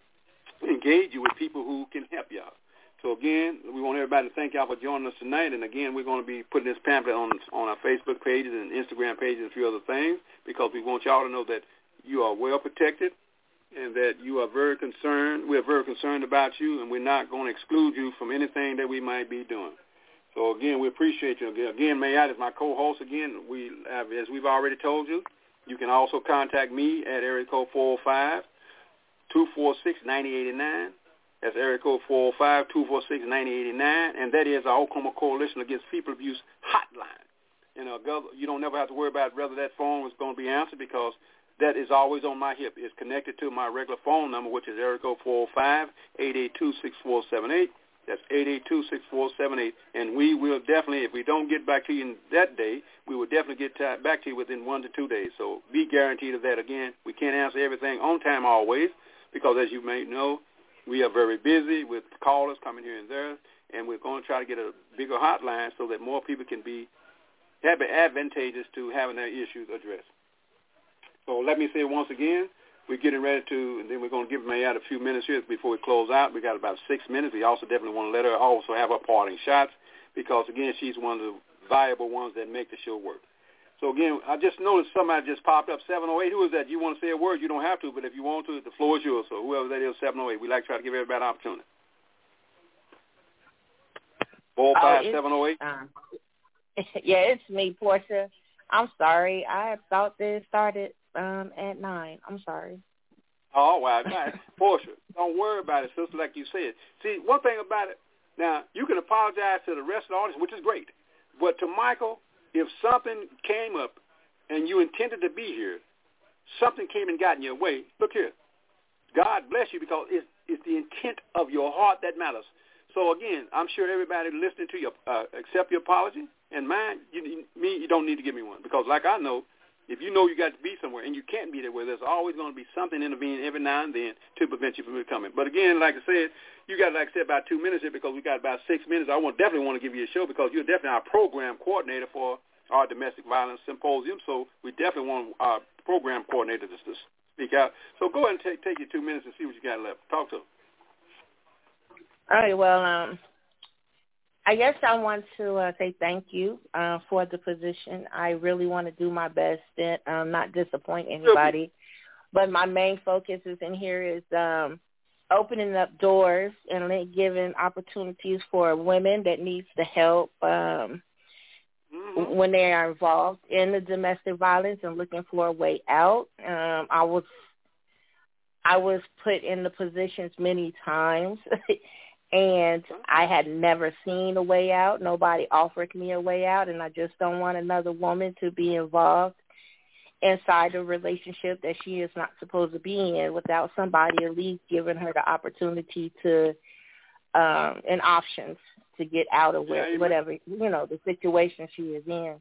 engage you with people who can help y'all. So again, we want everybody to thank y'all for joining us tonight. And again, we're going to be putting this pamphlet on on our Facebook pages and Instagram pages and a few other things, because we want y'all to know that you are well protected and that you are very concerned. We're very concerned about you, and we're not going to exclude you from anything that we might be doing. So again, we appreciate you. Again, Mayat is my co-host. Again, we have, as we've already told you, you can also contact me at area code four oh five, two four six, nine oh eight nine. That's area code four oh five, two four six, nine oh eight nine, and that is our Oklahoma Coalition Against People Abuse hotline. You know, you don't never have to worry about whether that phone is going to be answered, because that is always on my hip. It's connected to my regular phone number, which is area code four oh five, eight eight two, six four seven eight. That's eight eight two, six four seven eight. And we will definitely, if we don't get back to you that day, we will definitely get t- back to you within one to two days. So be guaranteed of that. Again, we can't answer everything on time always, because as you may know, we are very busy with callers coming here and there, and we're going to try to get a bigger hotline so that more people can be have it advantageous to having their issues addressed. So let me say once again, we're getting ready to, and then we're going to give Mayat a few minutes here before we close out. We got about six minutes. We also definitely want to let her also have her parting shots, because, again, she's one of the valuable ones that make the show work. So, again, I just noticed somebody just popped up, seven oh eight. Who is that? You want to say a word? You don't have to, but if you want to, the floor is yours. So whoever that is, seven oh eight, we like to try to give everybody an opportunity. four oh five, seven oh eight. Uh, yeah, it's me, Portia. I'm sorry. I thought this started um, at nine. I'm sorry. Oh, wow. Nice. Portia, don't worry about it, sister, like you said. See, one thing about it, now, you can apologize to the rest of the audience, which is great. But to Michael, if something came up and you intended to be here, something came and got in your way, look here. God bless you, because it's, it's the intent of your heart that matters. So, again, I'm sure everybody listening to you uh, accept your apology. And mine, you, me, you don't need to give me one, because like I know, if you know you got to be somewhere and you can't be there, where there's always going to be something intervening every now and then to prevent you from coming. But again, like I said, you got, like I said, about two minutes here, because we got about six minutes. I want definitely want to give you a show, because you're definitely our program coordinator for our domestic violence symposium. So we definitely want our program coordinator to, to speak out. So go ahead and take take your two minutes and see what you got left. Talk to them. All right. Well, um, I guess I want to uh, say thank you uh, for the position. I really want to do my best and um, not disappoint anybody. But my main focus is in here is um, opening up doors and giving opportunities for women that needs the help um, mm-hmm. when they are involved in the domestic violence and looking for a way out. Um, I was I was put in the positions many times. And I had never seen a way out. Nobody offered me a way out, and I just don't want another woman to be involved inside a relationship that she is not supposed to be in without somebody at least giving her the opportunity to um, and options to get out of where, whatever, you know, the situation she is in.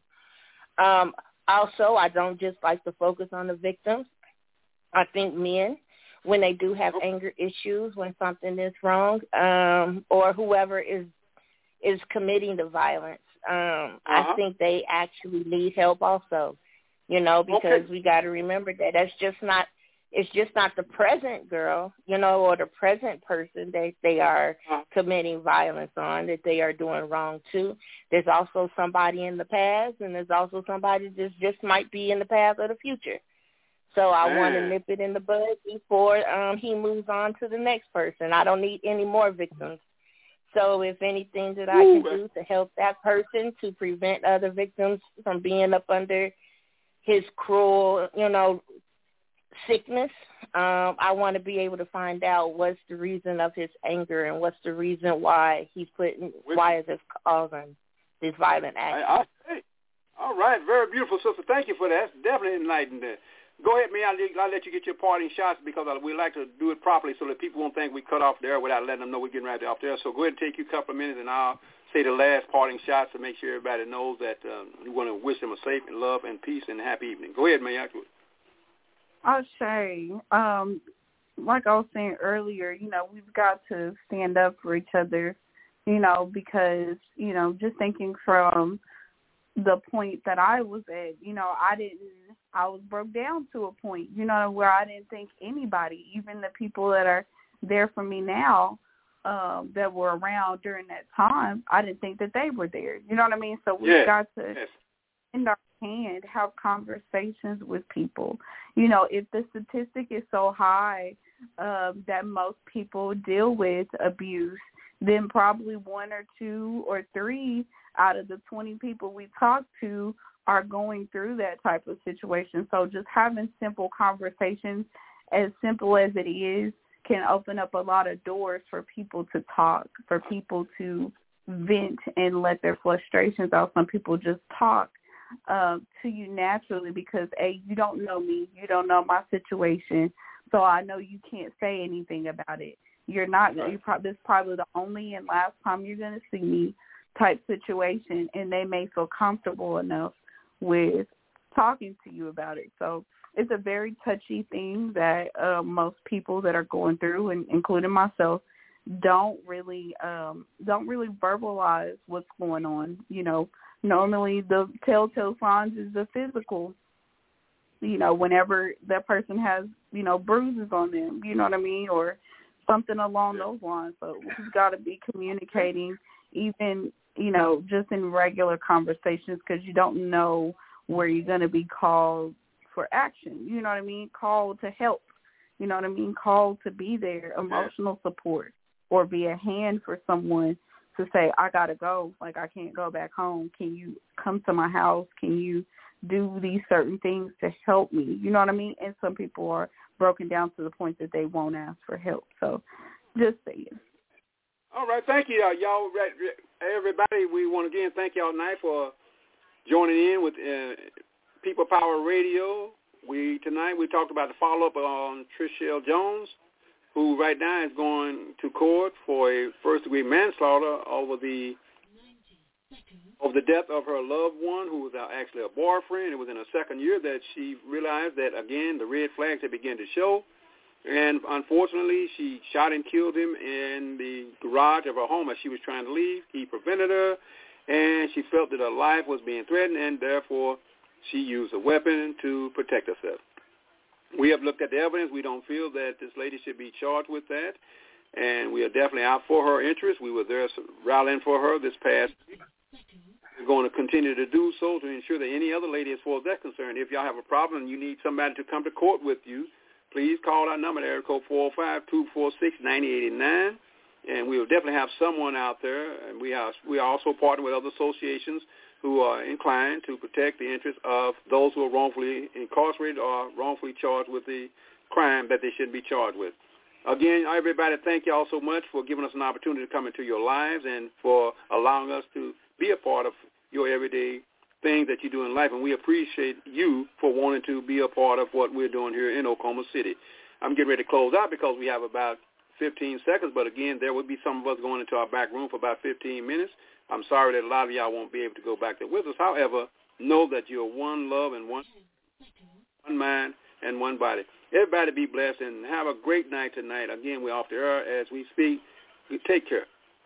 Um, also, I don't just like to focus on the victims. I think men, when they do have anger issues, when something is wrong, um, or whoever is is committing the violence. Um, uh-huh. I think they actually need help also, you know, because okay. we got to remember that that's just not, it's just not the present girl, you know, or the present person that they are uh-huh. committing violence on, that they are doing wrong to. There's also somebody in the past, and there's also somebody that just might be in the past or the future. So I want to nip it in the bud before um, he moves on to the next person. I don't need any more victims. So if anything that I can do to help that person to prevent other victims from being up under his cruel, you know, sickness, um, I want to be able to find out what's the reason of his anger and what's the reason why he's putting, why is this causing this violent action. I, I, all right, very beautiful, sister. Thank you for that. It's definitely enlightened there. Go ahead, man. I'll, I'll let you get your parting shots because we like to do it properly so that people won't think we cut off there without letting them know we're getting right off there. So go ahead and take you a couple of minutes, and I'll say the last parting shots to make sure everybody knows that um, we want to wish them a safe and love and peace and happy evening. Go ahead, man. I'll say, um, like I was saying earlier, you know, we've got to stand up for each other, you know, because, you know, just thinking from the point that I was at, you know, I didn't, I was broke down to a point, you know, where I didn't think anybody, even the people that are there for me now, um, that were around during that time, I didn't think that they were there. You know what I mean? So we've yes. got to, yes. in our hand, have conversations with people. You know, if the statistic is so high um, that most people deal with abuse, then probably one or two or three out of the twenty people we talk to are going through that type of situation. So just having simple conversations, as simple as it is, can open up a lot of doors for people to talk, for people to vent and let their frustrations out. Some people just talk um, to you naturally because, A, you don't know me, you don't know my situation, so I know you can't say anything about it. You're not, you're pro- this is probably the only and last time you're going to see me type situation, and they may feel comfortable enough with talking to you about it. So it's a very touchy thing that uh, most people that are going through, and including myself, don't really um, don't really verbalize what's going on. You know, normally the telltale signs is the physical. You know, whenever that person has, you know, bruises on them, you know what I mean, or something along those lines. So we've got to be communicating, even, you know, just in regular conversations, because you don't know where you're going to be called for action. You know what I mean? Called to help. You know what I mean? Called to be there, emotional support, or be a hand for someone to say, I got to go. Like, I can't go back home. Can you come to my house? Can you do these certain things to help me? You know what I mean? And some people are broken down to the point that they won't ask for help. So just saying. All right. Thank you, uh, y'all. Everybody, we want to again thank y'all tonight for joining in with uh, People Power Radio. We Tonight we talked about the follow-up on Trishelle Jones, who right now is going to court for a first-degree manslaughter over the over the death of her loved one, who was actually a boyfriend. It was in her second year that she realized that, again, the red flags had begun to show. And unfortunately, she shot and killed him in the garage of her home as she was trying to leave. He prevented her, and she felt that her life was being threatened, and therefore she used a weapon to protect herself. We have looked at the evidence. We don't feel that this lady should be charged with that, and we are definitely out for her interest. We were there rallying for her this past week. We're going to continue to do so to ensure that any other lady, as far as that's concerned, if y'all have a problem and you need somebody to come to court with you, please call our number, area code four oh five, two four six, nine oh eight nine, and we will definitely have someone out there. And we are we are also partnered with other associations who are inclined to protect the interests of those who are wrongfully incarcerated or wrongfully charged with the crime that they shouldn't be charged with. Again, everybody, thank you all so much for giving us an opportunity to come into your lives and for allowing us to be a part of your everyday things that you do in life, and we appreciate you for wanting to be a part of what we're doing here in Oklahoma City. I'm getting ready to close out because we have about fifteen seconds, but again, there will be some of us going into our back room for about fifteen minutes. I'm sorry that a lot of y'all won't be able to go back there with us. However, know that you're one love and one, one mind and one body. Everybody be blessed and have a great night tonight. Again, we're off the air as we speak. We take care.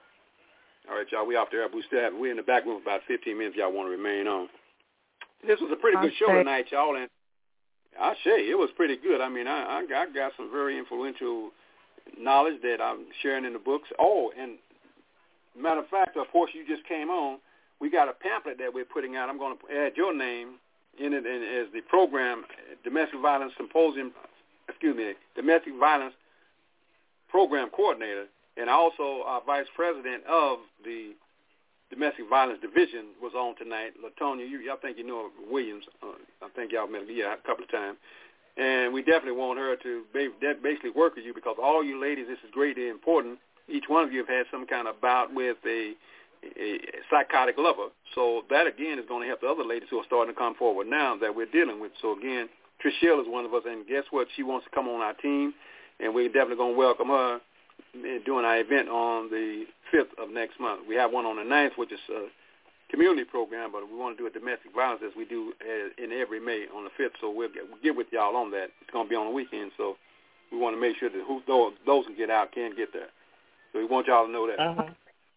All right, y'all, we off the air. We still have, we're in the back room for about fifteen minutes if y'all want to remain on. This was a pretty good show tonight, y'all, and I say it was pretty good. I mean, I, I, I got some very influential knowledge that I'm sharing in the books. Oh, and matter of fact, of course, you just came on. We got a pamphlet that we're putting out. I'm going to add your name in it as the program, Domestic Violence Symposium, excuse me, Domestic Violence Program Coordinator, and also our Vice President of the Domestic Violence Division was on tonight. LaTonya, you, I think you know Williams. Uh, I think y'all met yeah, a couple of times. And we definitely want her to basically work with you because all you ladies, this is greatly important. Each one of you have had some kind of bout with a, a psychotic lover. So that, again, is going to help the other ladies who are starting to come forward now that we're dealing with. So, again, Trishelle is one of us, and guess what? She wants to come on our team, and we're definitely going to welcome her doing our event on the fifth of next month. We have one on the ninth, which is a community program, but we want to do a domestic violence as we do in every May on the fifth, so we'll get, we'll get with y'all on that. It's going to be on the weekend, so we want to make sure that who, those, those who get out can get there. So we want y'all to know that. Uh-huh.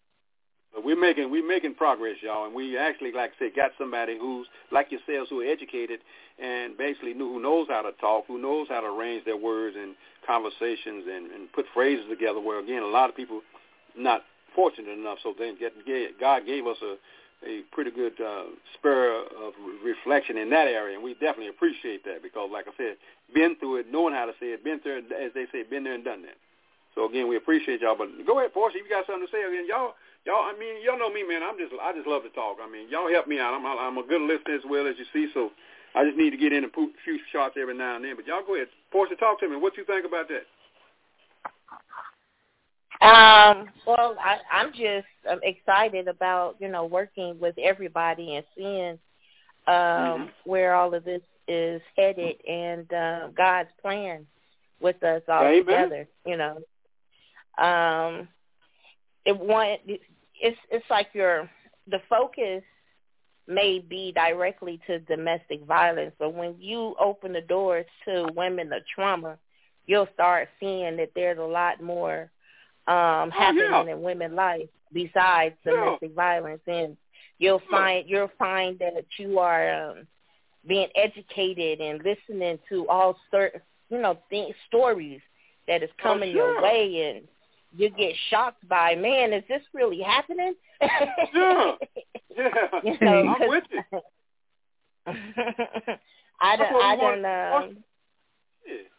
But we're making we're making progress, y'all, and we actually, like I said, got somebody who's like yourselves who are educated and basically knew, who knows how to talk, who knows how to arrange their words and conversations and, and put phrases together where, again, a lot of people not fortunate enough, so they get, God gave us a, a pretty good uh, spur of reflection in that area, and we definitely appreciate that because, like I said, been through it, knowing how to say it, been through it, as they say, been there and done that. So, again, we appreciate y'all. But go ahead, Portia, if you got something to say again, y'all, y'all. I mean, y'all know me, man. I'm just, I just love to talk. I mean, y'all help me out. I'm, I'm a good listener as well, as you see. So, I just need to get in a few shots every now and then. But y'all go ahead, Portia, talk to me. What you think about that? Um. Well, I, I'm just um, excited about you know working with everybody and seeing um, mm-hmm. where all of this is headed and uh, God's plan with us all Amen. Together. You know. Um, it one it's it's like your the focus may be directly to domestic violence, but when you open the doors to women of trauma, you'll start seeing that there's a lot more um, happening oh, yeah. in women's life besides domestic yeah. violence, and you'll find you'll find that you are um, being educated and listening to all certain you know things, stories that is coming oh, sure. your way, and you get shocked by, man, is this really happening? Yeah, yeah. You know, I'm with you. I don't, I don't know. Um, yeah.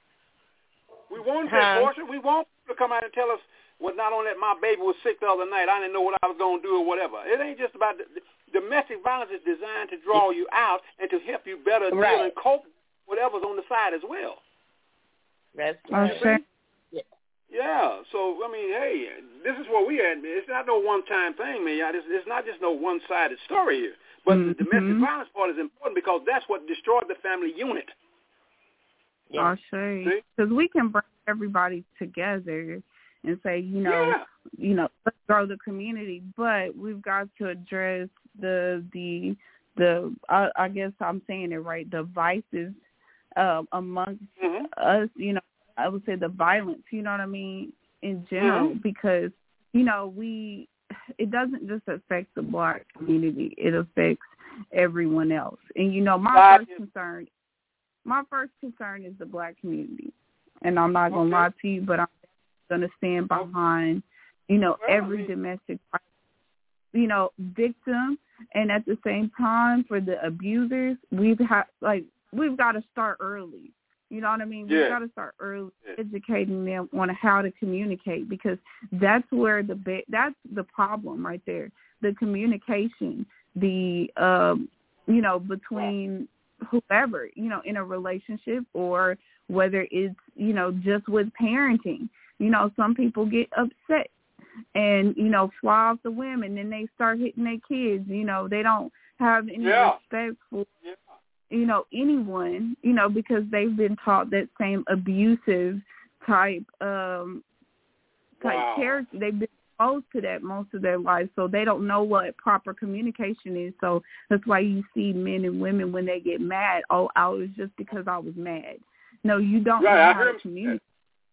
We want huh? that portion. We want people to come out and tell us, well, not only that my baby was sick the other night, I didn't know what I was going to do or whatever. It ain't just about, the, the, domestic violence is designed to draw you out and to help you better right. deal and cope with whatever's on the side as well. That's right. Okay. Yeah, so, I mean, hey, this is where we at. It's not no one-time thing, man. It's, it's not just no one-sided story here. But mm-hmm. the domestic violence part is important because that's what destroyed the family unit. Yeah. I'll say. Because we can bring everybody together and say, you know, yeah. you know, let's grow the community, but we've got to address the, the, the I, I guess I'm saying it right, the vices uh, amongst mm-hmm. us, you know, I would say the violence, you know what I mean, in general, mm-hmm. because, you know, we, it doesn't just affect the Black community, it affects everyone else. And, you know, my God first is- concern, my first concern is the Black community. And I'm not going to okay. lie to you, but I'm going to stand behind, you know, well, every I mean- domestic, you know, victim. And at the same time, for the abusers, we've had, like, we've got to start early. You know what I mean? Yeah. We've got to start early educating them on how to communicate because that's where the ba- that's the problem right there. The communication, the um, you know, between whoever, you know, in a relationship or whether it's, you know, just with parenting. You know, some people get upset and, you know, fly off the whim and then they start hitting their kids. You know, they don't have any yeah. respect for yeah. you know, anyone, you know, because they've been taught that same abusive type um, type wow. character. They've been exposed to that most of their life, so they don't know what proper communication is. So that's why you see men and women when they get mad, oh, I was just because I was mad. No, you don't right, know I how heard to communicate.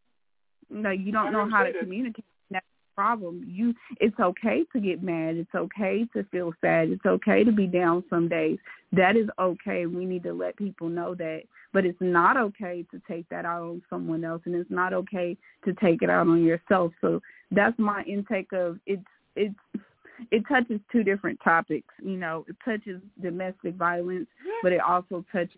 No, you don't I know heard how say to that. communicate. That's the problem. You, it's okay to get mad. It's okay to feel sad. It's okay to be down some days. That is okay. We need to let people know that. But it's not okay to take that out on someone else, and it's not okay to take it out on yourself. So that's my intake of it's it's it touches two different topics. You know, it touches domestic violence, but it also touches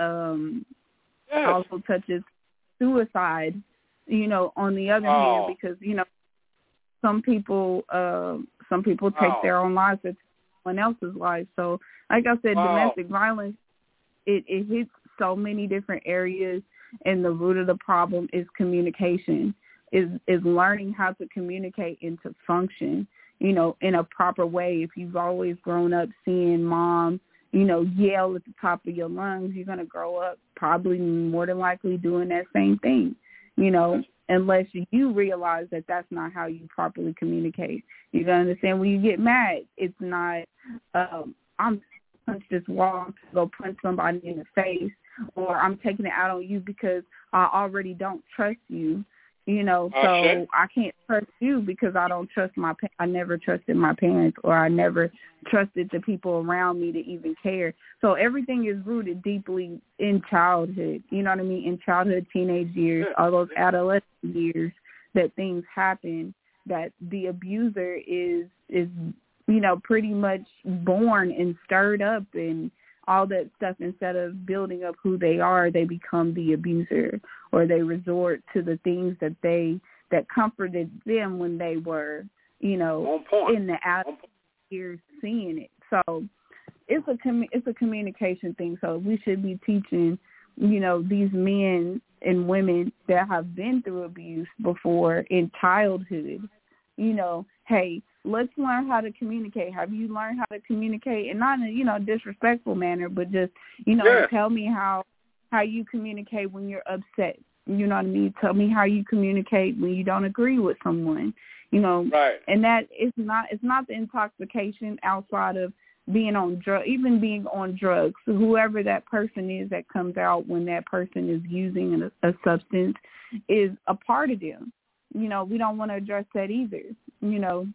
um Yes. also touches suicide. You know, on the other Oh. hand, because you know some people uh, some people take Wow. their own lives or someone else's life. So, like I said, Wow. domestic violence it, it hits so many different areas, and the root of the problem is communication. Is is learning how to communicate and to function, you know, in a proper way. If you've always grown up seeing mom, you know, yell at the top of your lungs, you're gonna grow up probably more than likely doing that same thing. You know, unless you realize that that's not how you properly communicate. You gotta understand when you get mad, it's not, um, I'm punch this wall, go punch somebody in the face, or I'm taking it out on you because I already don't trust you. You know, so Okay. I can't trust you because I don't trust my, pa- I never trusted my parents, or I never trusted the people around me to even care. So everything is rooted deeply in childhood, you know what I mean, in childhood, teenage years, all those adolescent years that things happen, that the abuser is, is, you know, pretty much born and stirred up and all that stuff. Instead of building up who they are, they become the abuser, or they resort to the things that they that comforted them when they were, you know, On point. in the out years seeing it. So it's a commu- it's a communication thing. So we should be teaching, you know, these men and women that have been through abuse before in childhood, you know, hey, let's learn how to communicate. Have you learned how to communicate? And not in a, you know, disrespectful manner, but just, you know, Yeah. tell me how how you communicate when you're upset. You know what I mean? Tell me how you communicate when you don't agree with someone. You know, Right. and that is not it's not the intoxication outside of being on drug, even being on drugs. So whoever that person is that comes out when that person is using a, a substance is a part of them. You know, we don't want to address that either. You know.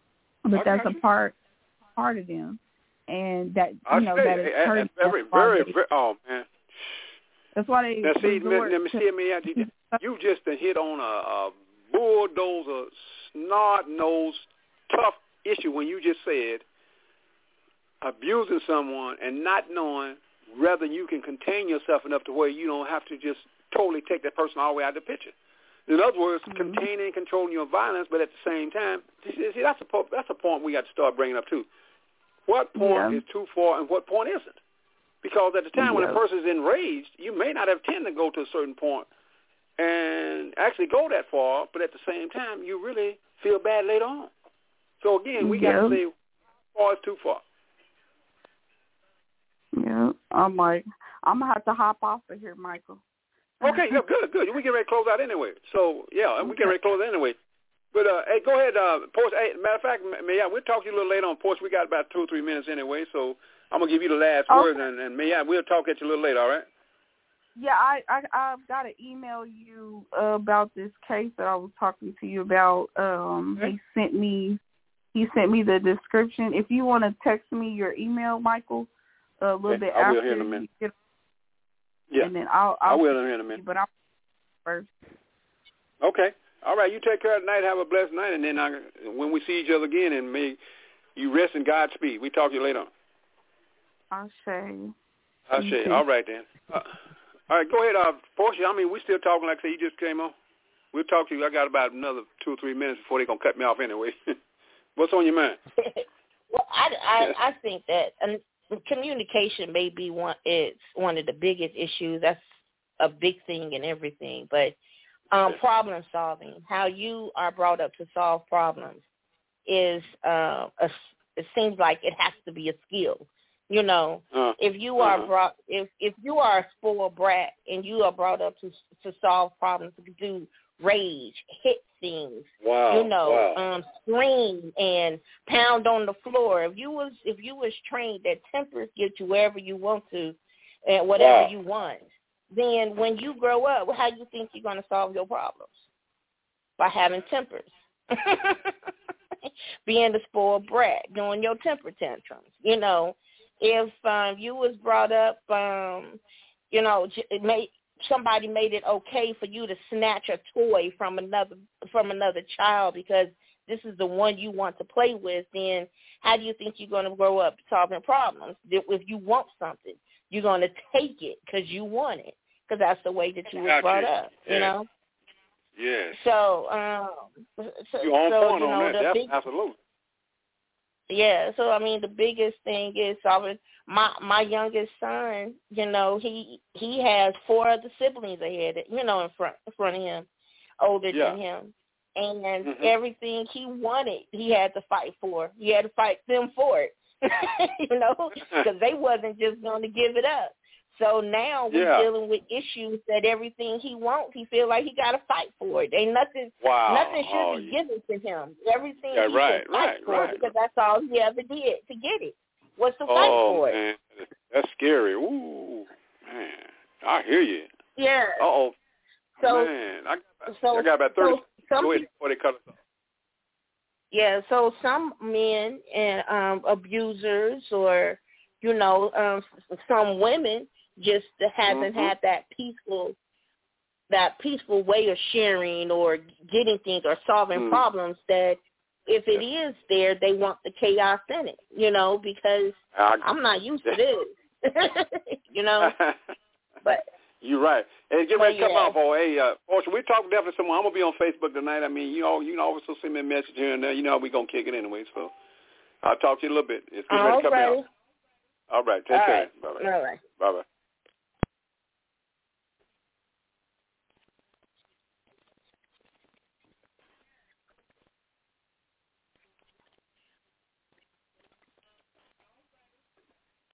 But I that's got a you. part part of them, and that you I know say, that is eh, eh, hurting. very, That's why very, they- very, oh, man. That's why they Now, see, let, resort let me to- see me out. You, you just done hit on a, a bulldozer, snot-nosed, tough issue when you just said abusing someone and not knowing whether you can contain yourself enough to where you don't have to just totally take that person all the way out of the picture. In other words, Mhm. containing and controlling your violence, but at the same time, see, see that's a po- that's a point we got to start bringing up too. What point Yeah. is too far and what point isn't? Because at the time when Yeah. a person is enraged, you may not have tended to go to a certain point and actually go that far, but at the same time, you really feel bad later on. So again, we got Yeah. to say, how far is too far? Yeah, I'm like, I'm gonna have to hop off of here, Michael. Okay, yeah, good, good. We get ready to close out anyway. So yeah, we get ready to close out anyway. But uh, hey, go ahead, uh, Portia. Hey, matter of fact, May I, we'll talk to you a little later on. Portia, we got about two or three minutes anyway, so I'm gonna give you the last Okay. word, and, and May I, we'll talk at you a little later. All right? Yeah, I, I I've got to email you uh, about this case that I was talking to you about. Um, Okay. He sent me he sent me the description. If you want to text me your email, Michael, a little Okay, bit I will after, here in a minute. you get, Yeah, and then I'll, I I'll will here in a minute. But I'll first. Okay. All right. You take care of the night. Have a blessed night, and then I, when we see each other again, and may you rest in God's speed. We talk to you later on. I'll say. I'll say. All right then. Uh, all right. Go ahead, uh, Portia. I mean, we still talking like I say. You just came on. We'll talk to you. I got about another two or three minutes before they're gonna cut me off anyway. What's on your mind? Well, I, I, I think that um, communication may be one. It's one of the biggest issues. That's a big thing in everything. But um, problem solving, how you are brought up to solve problems, is uh, a, it seems like it has to be a skill. You know, Uh, if you are uh-huh. brought, if if you are a spoiled brat and you are brought up to to solve problems, to do rage, hit things, Wow. you know, Wow. um, scream and pound on the floor. If you was if you was trained that tempers get you wherever you want to, and whatever Wow. you want, then when you grow up, how do you think you're going to solve your problems? By having tempers. Being the spoiled brat, doing your temper tantrums. You know, if um, you was brought up, um, you know, it made, somebody made it okay for you to snatch a toy from another from another child because this is the one you want to play with, then how do you think you're going to grow up solving problems? If you want something, you're going to take it because you want it, because that's the way that you were brought up, you yes. know? Yes. So, um, so, you're on so point you know, on that. the That's big, absolutely. yeah, so, I mean, the biggest thing is solving. My my youngest son, you know, he he has four other siblings ahead, you know, in front in front of him, older yeah. than him. And mm-hmm. everything he wanted, he had to fight for. He had to fight them for it, you know, because they wasn't just going to give it up. So now we're yeah. dealing with issues that everything he wants, he feel like he got to fight for it. Ain't nothing, wow. nothing should oh, be yeah. given to him. Everything yeah, he right, should fight right, for right. because that's all he ever did to get it. Was to fight oh, for man. it. That's scary. Ooh, man. I hear you. Yeah. Uh-oh. So, man, I, so, I got about thirty so some Go ahead before they cut us off. Yeah, so some men and um, abusers or, you know, um, some women just haven't mm-hmm. had that peaceful that peaceful way of sharing or getting things or solving mm. problems that if it is there, they want the chaos in it, you know, because I, I'm not used to this, you know. But you're right. Hey, get ready to come yeah. on, boy. Hey, uh, Portia, we talking definitely someone. I'm gonna be on Facebook tonight. I mean, you know, you know, also send me a message here and there. You know, how we gonna kick it anyway. So I'll talk to you a little bit. It's getting ready to come right. out. All right. Take All care. Right. Bye bye. All right. Bye bye.